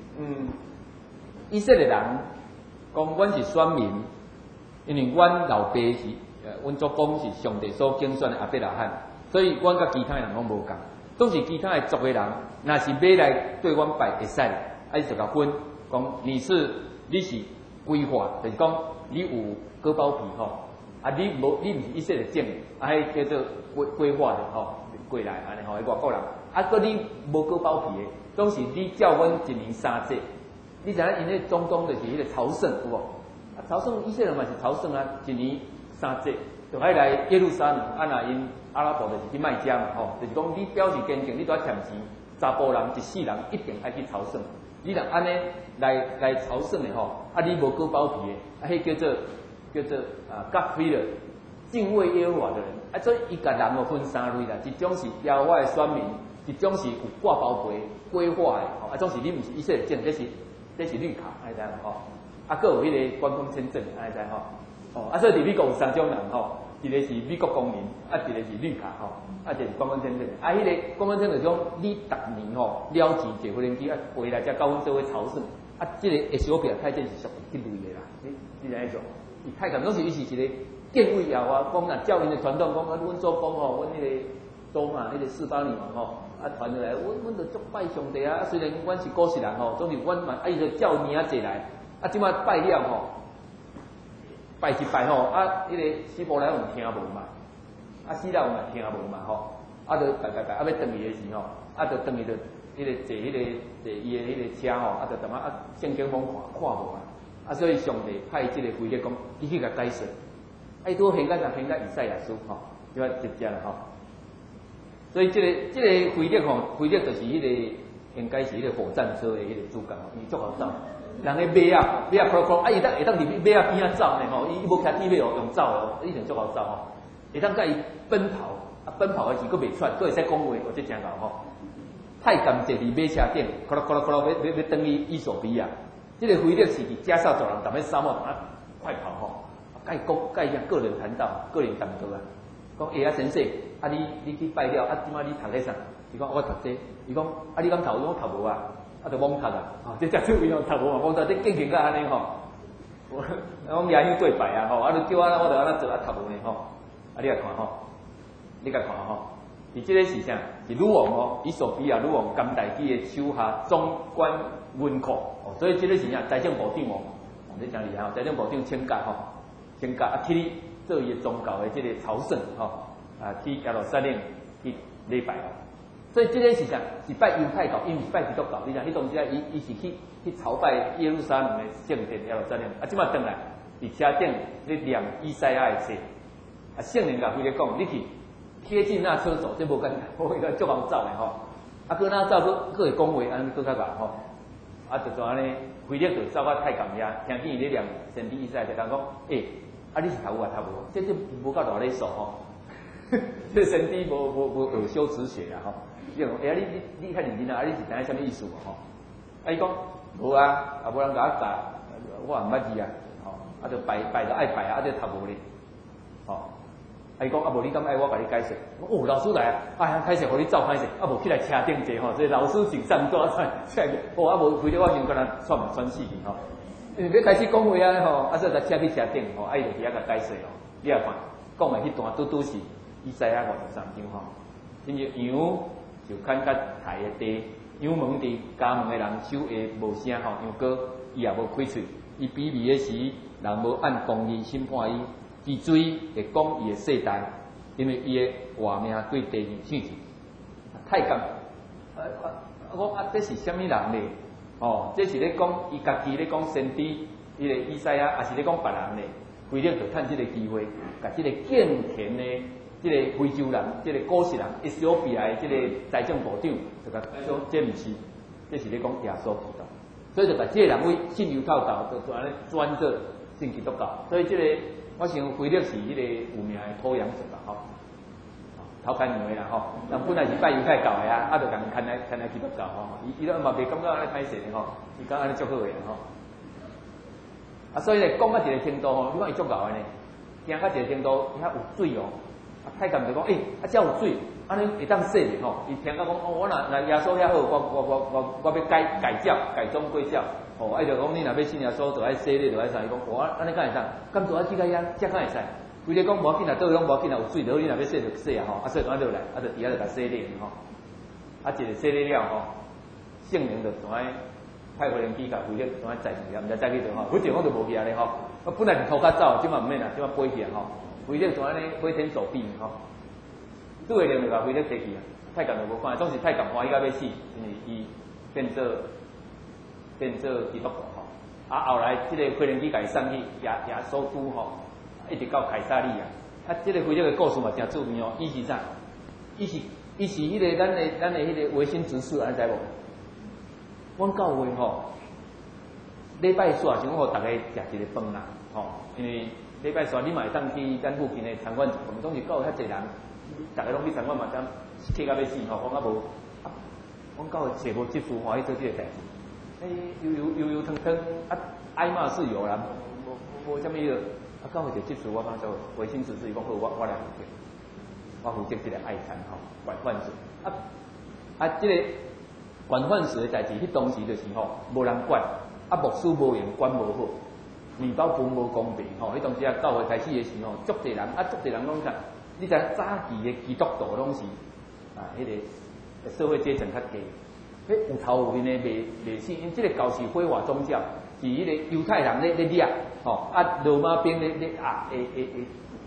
以色列人讲，阮是选民，因为阮老爸是阮祖公是上帝所拣选的亚伯拉罕，所以阮甲其他人拢无共。都是其他的族的人，若是买来对阮拜会使，啊，伊就甲分讲你是规划，就是讲你有割包皮吼，啊你毋是以色列种，啊迄叫做规划的吼，过来安尼吼，外国人，啊搁你无割包皮的。总是你叫阮一年3节，你知影因迄中东就是迄个朝圣有无？啊，朝圣以色列嘛是朝圣啊，一年3节，就爱来耶路撒冷，啊那因阿拉伯就是去卖家嘛吼，就是讲你表示坚定，你都要欠钱，查甫人一世人一定爱去朝圣。你若安尼来朝圣的吼，啊你无割包皮的，啊迄叫做God fearer，敬畏耶和华的人，啊所以伊甲人分3类啦，一种是耶和华的选民。一种是有挂包皮规划的，吼，啊，种是你毋是以色列证，这是绿卡，安尼知吼，啊，佫有迄个观光签证，安尼知吼，哦，啊，所以伫美国有3种人吼，一个是美国公民，啊，一个是绿卡吼，啊，一个是观光签证，啊，迄个观光签证就讲你逐年吼了钱坐飞机啊，回来才甲阮做伙朝圣，啊，即个Ethiopia太监是属于迄类的啦，你知影种？伊太监拢是伊是一个敬畏耶和华，讲啊，教因的传统讲，阮做公吼，阮迄个州嘛，迄个示巴女王吼。啊，传落来，阮就足拜上帝啊！虽然阮是古实人吼，总是阮嘛，伊就叫名仔来，啊，即摆拜了吼，拜一拜吼，啊，迄个死婆来有听无嘛，啊，死人有嘛听无嘛吼，啊，就拜，啊，要转去的时候，啊，就转去就迄个坐迄个坐伊的迄个车吼，啊，就淡仔啊圣经网看无啊，啊，所以上帝派即个腓力讲，伊去甲解释，啊，伊拄现甲以赛亚书吼，就要直接啦吼。所以即个腓力吼，腓力就是迄个应该是迄个火战车的迄个主角吼，伊足好走。人个马啊，跑跑，啊，伊会当伫马啊边仔走呢吼，伊无骑铁马哦，用走哦，一定足好走吼。会当甲伊奔跑，啊，奔跑的时佫袂喘，佫会使讲话，哦，这真够吼。太监坐伫马车顶，咕噜咕噜咕噜，要等于伊索比亚。这个腓力是伫驾校走人，逐摆沙漠啊快跑吼。甲伊讲，甲伊个人谈到，个人谈到啊。讲哎啊先生，啊你去拜了，啊即摆你读咧啥？伊讲我读这，伊讲啊你敢读？我读无啊。啊，就罔读啊！吼，这只出位哦，读无嘛，罔读，这敬敬甲安尼吼。我也去跪拜啊吼，啊，就叫我就安那做啊读无呢吼。啊，你来看吼，你甲看吼，伫即个是啥？是女王哦，伊索比亚女王甘代基的手下总管文库哦，所以即个是啥？财政部长哦，你真厉害哦，财政部长请假吼，请假啊去做伊宗教的即个朝圣吼，啊去耶路撒冷去礼拜哦。所以这个是啥？是拜犹太教，因为是拜基督教。你讲，迄当时啊，伊是去朝拜耶路撒冷的圣殿耶路撒冷。啊，即摆转来，伫车顶咧念以赛亚的册。啊，圣灵甲伊咧讲，你去贴近那车走，这无简单，我伊个足好走的吼。啊，搁那走，佫会讲话，安尼佫较难吼。啊，就安尼，腓力就走到太监遐，听见伊咧念先知以赛亚，就讲讲，啊，你是读有啊，读无？这无够大咧数吼。这先知无学修辞学啊吼。你讲，你较认真啊？啊，你是知影啥物意思无吼？啊，伊讲无啊，啊无人甲我教，我也毋捌字啊，吼，啊，就拜就爱拜啊，啊，就读无咧，吼。啊，伊讲啊，无你敢爱我甲你解释？哦，老师来啊，啊，解释，互你照解释，啊，无起来车顶坐吼，这老师请上座上，哦，啊，无非得我先甲咱喘死去吼。要开始讲话啊吼，啊，所以才车去车顶吼，啊，伊就伫遐甲解释哦。你来看，讲的迄段拄是以赛亚53章吼，因为羊。就砍甲台的地，羊门伫家门的人手下无声吼，羊羔伊也无开喙，伊比味的时，人无按公义审判伊，其罪会讲伊的世代，因为伊的活命对地面性质太监。我这是虾米人咧？哦，这是咧讲伊家己咧讲先知，伊个以赛亚，也是咧讲别人咧。腓力就趁这个机会，甲这个敬虔的。这个非洲人，这个古实人，伊小比来，这个财政部长就甲说，这毋是，这是咧讲耶稣基督，所以就把这个人为信犹太教，就安尼转做信基督教。所以这个我想腓力是迄个有名的土洋者啦，吼，头牵牛的啦，吼，人本来是拜犹太教的啊，啊，就共牵来基督教吼，伊都嘛袂感觉安尼歹势的吼，伊讲安尼足好个吼。啊，所以咧讲到一个程度吼，你看伊足牛的呢，听到一个程度，伊遐有水哦。太监就讲，啊，遮有水，安尼会当洗咧吼。伊听到讲，我若耶稣遐好，我要改装过孝。哦，就讲你若要信耶稣，就爱洗咧，就爱啥？伊讲，我安尼敢会当？敢做啊？即个遐，遮敢会使？规日讲无要紧啦，倒拢无要紧啦，有水就你若要洗就洗啊吼。啊，所以安落来，啊，就伫遐就甲洗咧吼。啊，一个洗咧了吼，圣灵就怎爱派回人机甲回咧怎爱载去，毋知载去倒吼。反正我就无去啊咧吼。我本来是涂骹走，即嘛毋免啦，即嘛飞去啊吼。腓力从安尼飞天走壁吼，拄会连就甲腓力摕去啊，太监就无看，总是太监欢喜到要死，因为伊变做基督教吼。啊，后来即个腓力去甲伊送去耶稣都吼，一直到凯撒利亚。啊，即个腓力的故事嘛真著名哦。伊是啥？伊是迄个咱的迄个维新执事，安知无？阮教会吼，礼拜四先互大家食一个饭啦，吼，因为。礼拜三你嘛会当去咱附近的参观一下，总是教会遐济人，大家拢去参观嘛，当客到要死吼，讲啊无，阮教会找无即副欢喜做即个代志，油汤汤，啊爱嘛是有啦，无啥物个，啊教会就即副我讲做维新执事，伊讲好，我来负责，我负责即个爱餐吼，管饭事，即个管饭事的代志，迄当时就是吼，无人管，啊牧师无用，管无好。面包分无公平吼，迄当时啊，教会开始的时候，足侪人拢啥？你知早期的基督徒拢是啊，迄个社会阶层较低，迄有头有面的袂信，因即个教是毁坏宗教，是迄个犹太人咧掠，吼啊罗马兵咧压，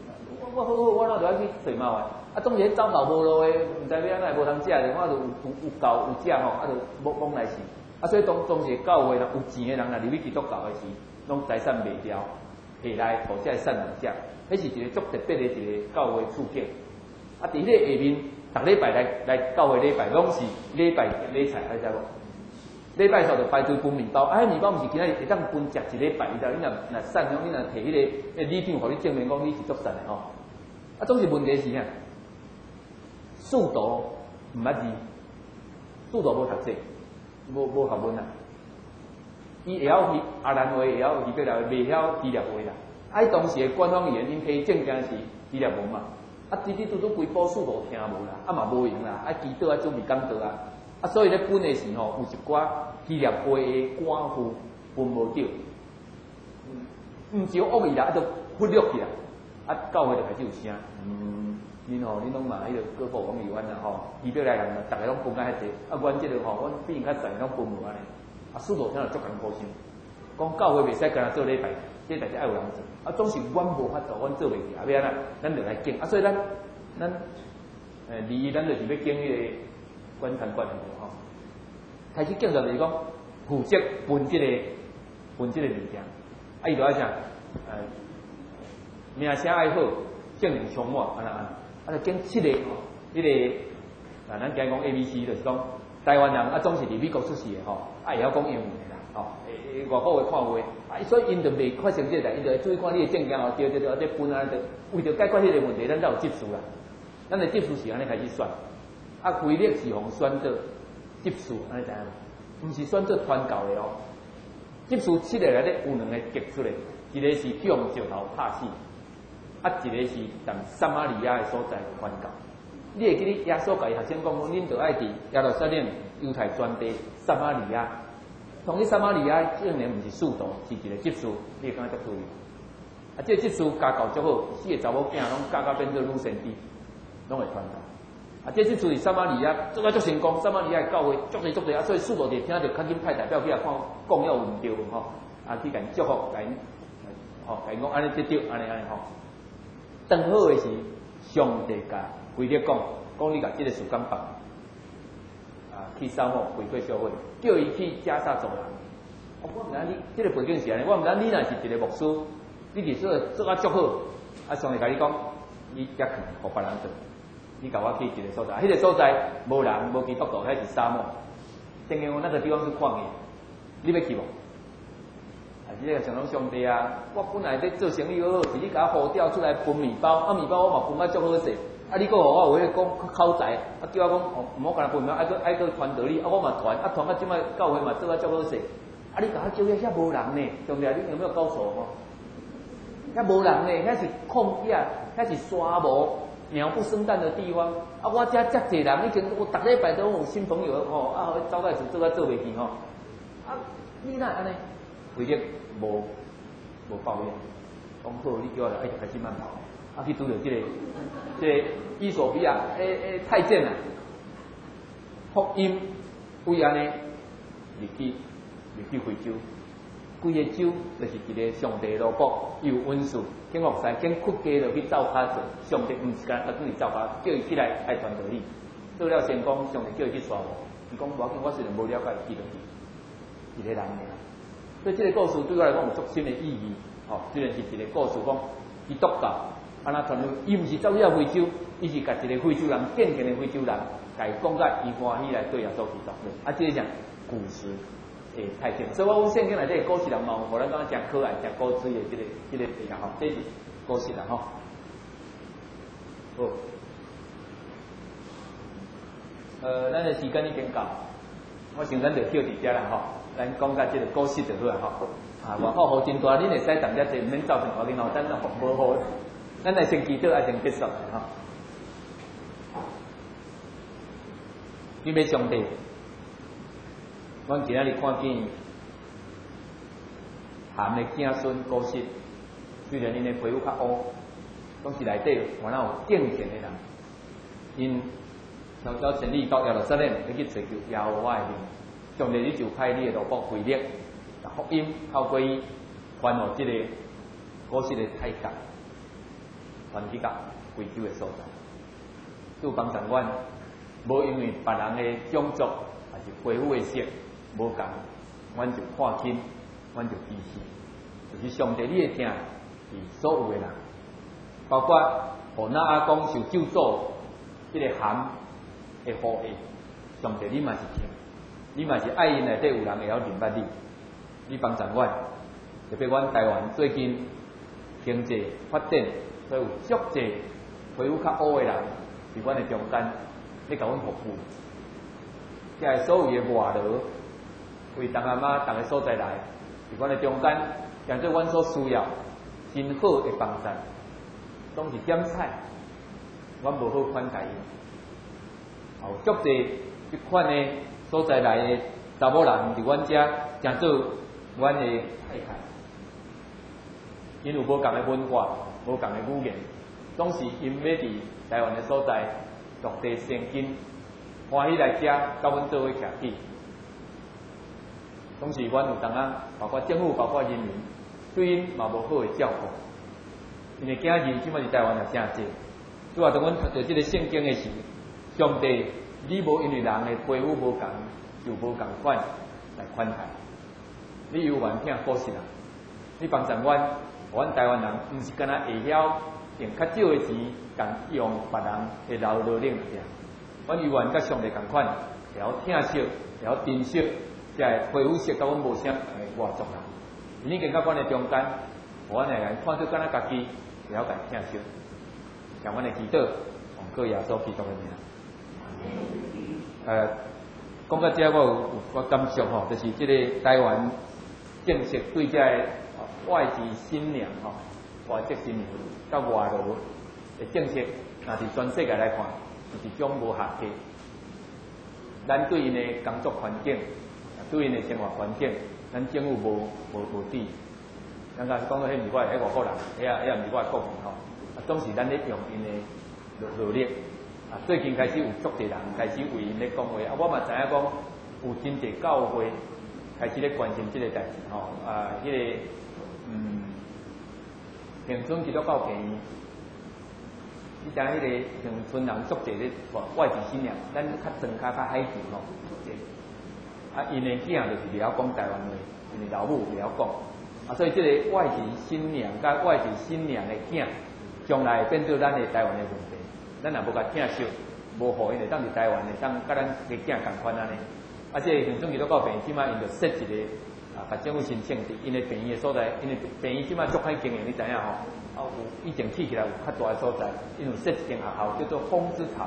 我哪就要去找麻烦？啊，总是走道无路的，毋知要安怎无通食的，我就有狗有食吼，啊就懵来死。啊，所以当时教会人有钱的人若入去基督教的时，拢财产卖掉，下来互这善人食，迄是一个足特别的一个教会处境。啊，伫迄个下面，逐礼拜来教会礼拜，拢是礼拜礼菜，你知无？礼拜时就排队分面包，啊，迄面包毋是今仔日会当分食一礼拜，你知？你若善良，你若摕迄个礼品，互你证明讲你是足善的吼。啊，总是问题是啥？数独毋捌字，数独无读册，无学问啊。伊会晓去阿兰话，会晓去别来，袂晓希腊话啦。啊，当时的官方语言，因批证件是希腊文嘛。啊，滴滴嘟嘟规部数独听无啦，啊嘛无用啦，啊祈祷啊准备讲道啊。啊，所以咧分的时吼，有一寡希腊话的官符分无着，毋是恶意啦，啊就忽略去啦，啊教会就开始有声，恁吼恁拢嘛迄个各国网友安啦吼，伊要来人，逐个拢分解遐济，啊阮即个吼，阮比因较侪拢分无安尼，啊数度听着足艰苦心，讲教会袂使干那做礼拜，这大家爱有人做，啊总是阮无法度，阮做袂起，啊要安怎，咱就来敬，啊所以咱咱就是要敬迄个。观参观吼，开始敬就是讲负责分即个物件，啊伊就爱啥，名声爱好，圣灵充满，安啊就敬7个吼，迄个咱讲 ABC 就是讲台湾人啊总是伫美国出世的吼，啊会晓讲英文的啦，吼，外国话看话，啊所以因就袂发生这代，因就会注意看你的证件吼，对，啊这分啊，就为着解决迄个问题，咱才有接触啦，咱的接触是安尼开始算。啊，规律是互选做执事，安尼知影？毋是选做传教的哦。执事7个内底有2个结出来，一个是向石头拍死，啊，一个是踮撒玛利亚的所在传教。你会记得耶稣甲伊学生讲，恁着爱伫耶路撒冷、犹太全地、撒玛利亚。同去撒玛利亚竟然毋是使徒，是一个执事，你会感觉足注意。啊，这个执事家教足好，4个查某囝拢教到变做女先知，拢会传教。啊，这次是撒玛利亚，做啊足成功。撒玛利亚教会足济啊，所以使徒就听着较紧派代表去啊看讲要有毋对吼，啊去甲因祝福，甲因甲因讲安尼对，安尼吼。当好的是上帝甲规律讲你甲即个事工办，啊去扫墓回归社会，叫伊去加沙做人。我毋知你即个背景是安尼，我毋知你若是一个牧师，你就是做啊足好，啊上帝甲你讲，你才去互别人做。你甲我去一个所在，迄个所在无人无基督徒，迄是沙漠。曾经那个地方是旷野，你要去无？啊，这个想讲上帝啊，我本来在做生意好好，是你甲我呼调出来分面包，啊面包我嘛分啊足好势，啊你搁互我有迄讲口才，啊叫我讲毋好干那分面包，爱搁传道理，啊我嘛传，啊传到即摆教会嘛做啊足好势，啊你甲我叫遐无人呢，上帝啊，你有没有搞错吼？遐无人呢，遐是旷野，遐是沙漠。鸟不生蛋的地方，啊！我遮济人，已经我逐礼拜都有新朋友吼，啊！招待所做啊做袂起吼，啊！你哪安尼？为了无抱怨，讲好你叫我来，就开始慢跑，啊！去拄着这个伊索比亚太监啊，福音为安尼入去非洲。规个州就是一个上帝路国，有温顺，经学师，经屈家就去造卡做，上帝毋是干等于造卡，叫伊起来爱传道理，做了成功，上帝叫伊去刷我，伊讲无要紧，我虽然无了解，记落去，一个人尔。所以这个故事对我来讲有足深的意义，吼，虽然是一个故事讲基督教，安那传入，伊毋是走去非洲，伊是甲一个非洲人，健健的非洲人，甲伊讲甲伊欢喜来对耶稣基督，啊，这个讲故事。太监，所以我圣经内底古时人嘛，互咱讲真可爱、真古锥的这个地方吼，这是古时人吼。好，咱的时间已经到，我想咱就休伫遮啦吼，咱讲甲这个古诗就好啊吼。啊，外口雨真大，恁会使等遮坐，毋免造成我紧吼，咱无好，咱来先祈祷，啊先结束吼。你要上帝。阮今仔日看见含的子孙古实，虽然因的皮肤较乌，拢是内底原来有敬虔的人，因悄悄潜力到耶路撒冷，要去追求耶和华的名。上帝你就派你的罗卜规律，福音透过伊传予这个古实的太监。 传去到贵州的所在。拄帮长阮无因为别人的种族还是皮肤的色无共，阮就看轻，阮就鄙视。就是上帝你的听是所有的人，包括何那阿公受咒诅，迄个含的护的，上帝你嘛是听，你嘛是爱因内底有人会晓认捌你，你帮助阮，特别阮台湾最近经济发展，所以有足济皮肤较乌的人伫阮的中间，咧甲阮服务。遮所有的外劳，为东阿妈逐个所在来，伫阮的中间，当做阮所需要真好的帮助，拢是点菜，阮无好款待因。有足济即款的所在来的查某人伫阮遮，诚做阮的太太。因有无共的文化，无共的语言，总是因要伫台湾的所在落地生根，欢喜来遮，甲阮做伙徛起。总是阮有当啊，包括政府，包括人民，对因嘛无好的照顾。因为囝儿即摆伫台湾也诚济，拄啊，当阮读到即个圣经的时，上帝，你无因为人的皮肤无共，就无共款来款待。你有缘听果实啊，你帮助阮台湾人，毋是干那会晓用较少的钱，共用别人的劳力来听。阮有缘甲上帝共款，会晓听惜，会晓珍惜，才会皮肤色甲阮无啥同的外族人。你经到阮的中间，阮会来看到敢若家己会晓共听惜，向阮的祈祷，往各耶稣基督的名。讲到遮，我感谢吼，就是即个台湾正式对遮个外籍新娘吼，外籍新娘甲外劳的正式，若是全世界来看，是一种无合格。咱对因的工作环境，对因的生活环境，咱政府无治。咱讲到迄毋是我迄外国人，遐毋是我的国民吼，总是咱咧用因的努力。最近开始有足侪人开始为因咧讲话，我嘛知影讲有真侪教会开始咧关心即个代志吼，迄个恒春基督教病院，你知影迄个恒春人足侪咧外籍新娘，咱较庄较海球吼，足侪。因的囝就是袂晓讲台湾话，因为老母袂晓讲，所以即个外籍新娘甲外籍新娘的囝，将来变做咱的台湾的问题。咱若无甲听惜，无互因会当伫台湾会当甲咱个囝共款安尼。即个恒春基督教病院即摆因就设一个甲政府申请伫因的病院的所在，因为病院即摆足歹经营，你知影吼？有以前起来有较大的所在，因有设一间学校叫做风之巢，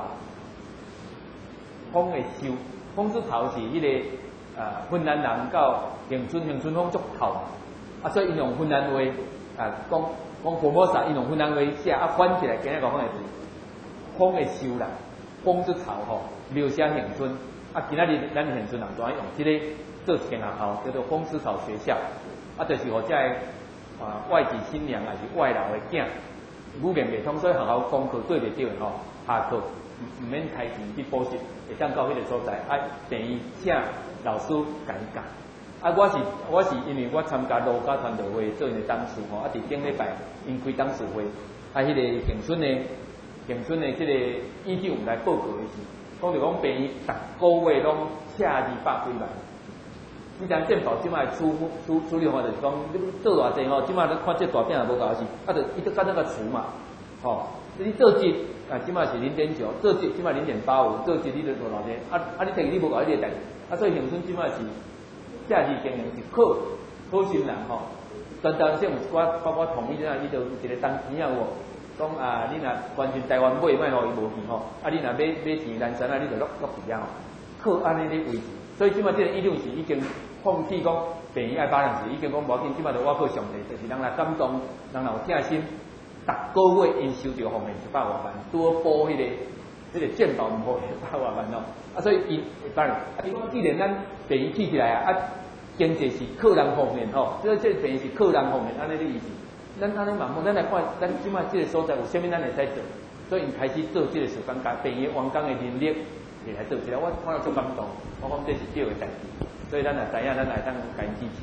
风的树，风之巢是迄个芬兰人到恒春风足透，所以因用芬兰话讲佛摩萨，因用芬兰话写翻起来，今日讲的是。风的树啦，风之巢吼，描写恒春。今仔日咱恒春人就爱用即个做一间学校，叫做风之巢学校。就是互遮个外籍新娘还是外劳的囝，语言袂通，所以学校功课对袂着的吼，下课毋免开钱去补习，会当到迄个所在。病院请老师甲伊教。我是因为我参加儒家传道会做因的董事吼，伫顶礼拜因开董事会，迄个恒春的即个医长来报告的时，讲着讲病院逐个月拢请200几万。你知健保即摆处理法就是讲，你做偌济吼，即摆你看这大饼也无够是，就伊就甲那个除嘛，吼，你做节即摆是0.9，做节即摆0.85，做节你就做偌济，你摕你无够迄个代志，所以恒春即摆是假日经营是好心人吼，全台湾政府我同意伊就有一个当钱啊有。讲你若关心台湾买，莫互伊无钱吼。你若买钱南山你就落去啊吼。靠安尼咧维持，所以即摆即个医疗是已经放弃讲病院爱把人是已经讲无要紧，即摆就我靠上帝，就是人来感动，人若有疼心，逐个月因收着方面100多万，拄好补迄个健保毋好100多万咯。所以伊当然，既然咱病院起来经济是靠人方面吼，即个病院是靠人方面，安尼咧意思。咱安尼嘛，咱来看，咱即摆即个所在有啥物咱会使做，所以因开始做即个事工，甲病院员工的能力来做起来，我看了足感动，我讲这是对的代志，所以咱也知影，咱来当甲因支持。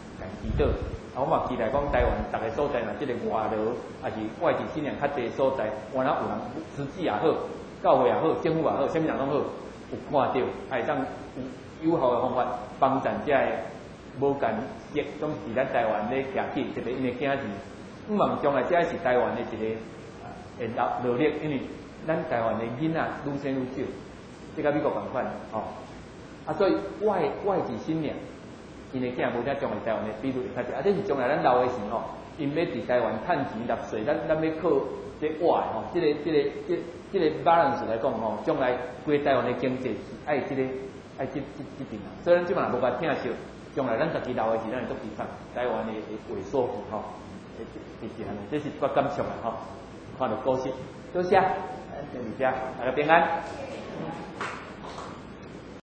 祈祷。啊，我嘛期待讲台湾逐个所在，若即个外劳，也是外籍新娘较济所在，原来有人实际也好，教会也好，政府也好，啥物人拢好，有看到，会当有友好的方法帮助遮个无间业，总是咱台湾咧徛起，特别因为囝是，希望将来遮是台湾的一个热力，因为咱台湾的囡仔愈生愈少，即甲美国共款吼。啊，所以外籍新娘。因为囝无啥将来台湾的比率会较低，啊，这是将来咱老的时吼，因要伫台湾趁钱纳税，咱要靠这外吼，这个 balance 来讲吼，将来规台湾的经济是爱这边啊。所以咱即摆无甲听惜，将来咱家己老的时，咱会做期盼台湾的萎缩吼，是安尼，这是我感想啊吼，看到高兴，多谢，先伫遮，大家平安。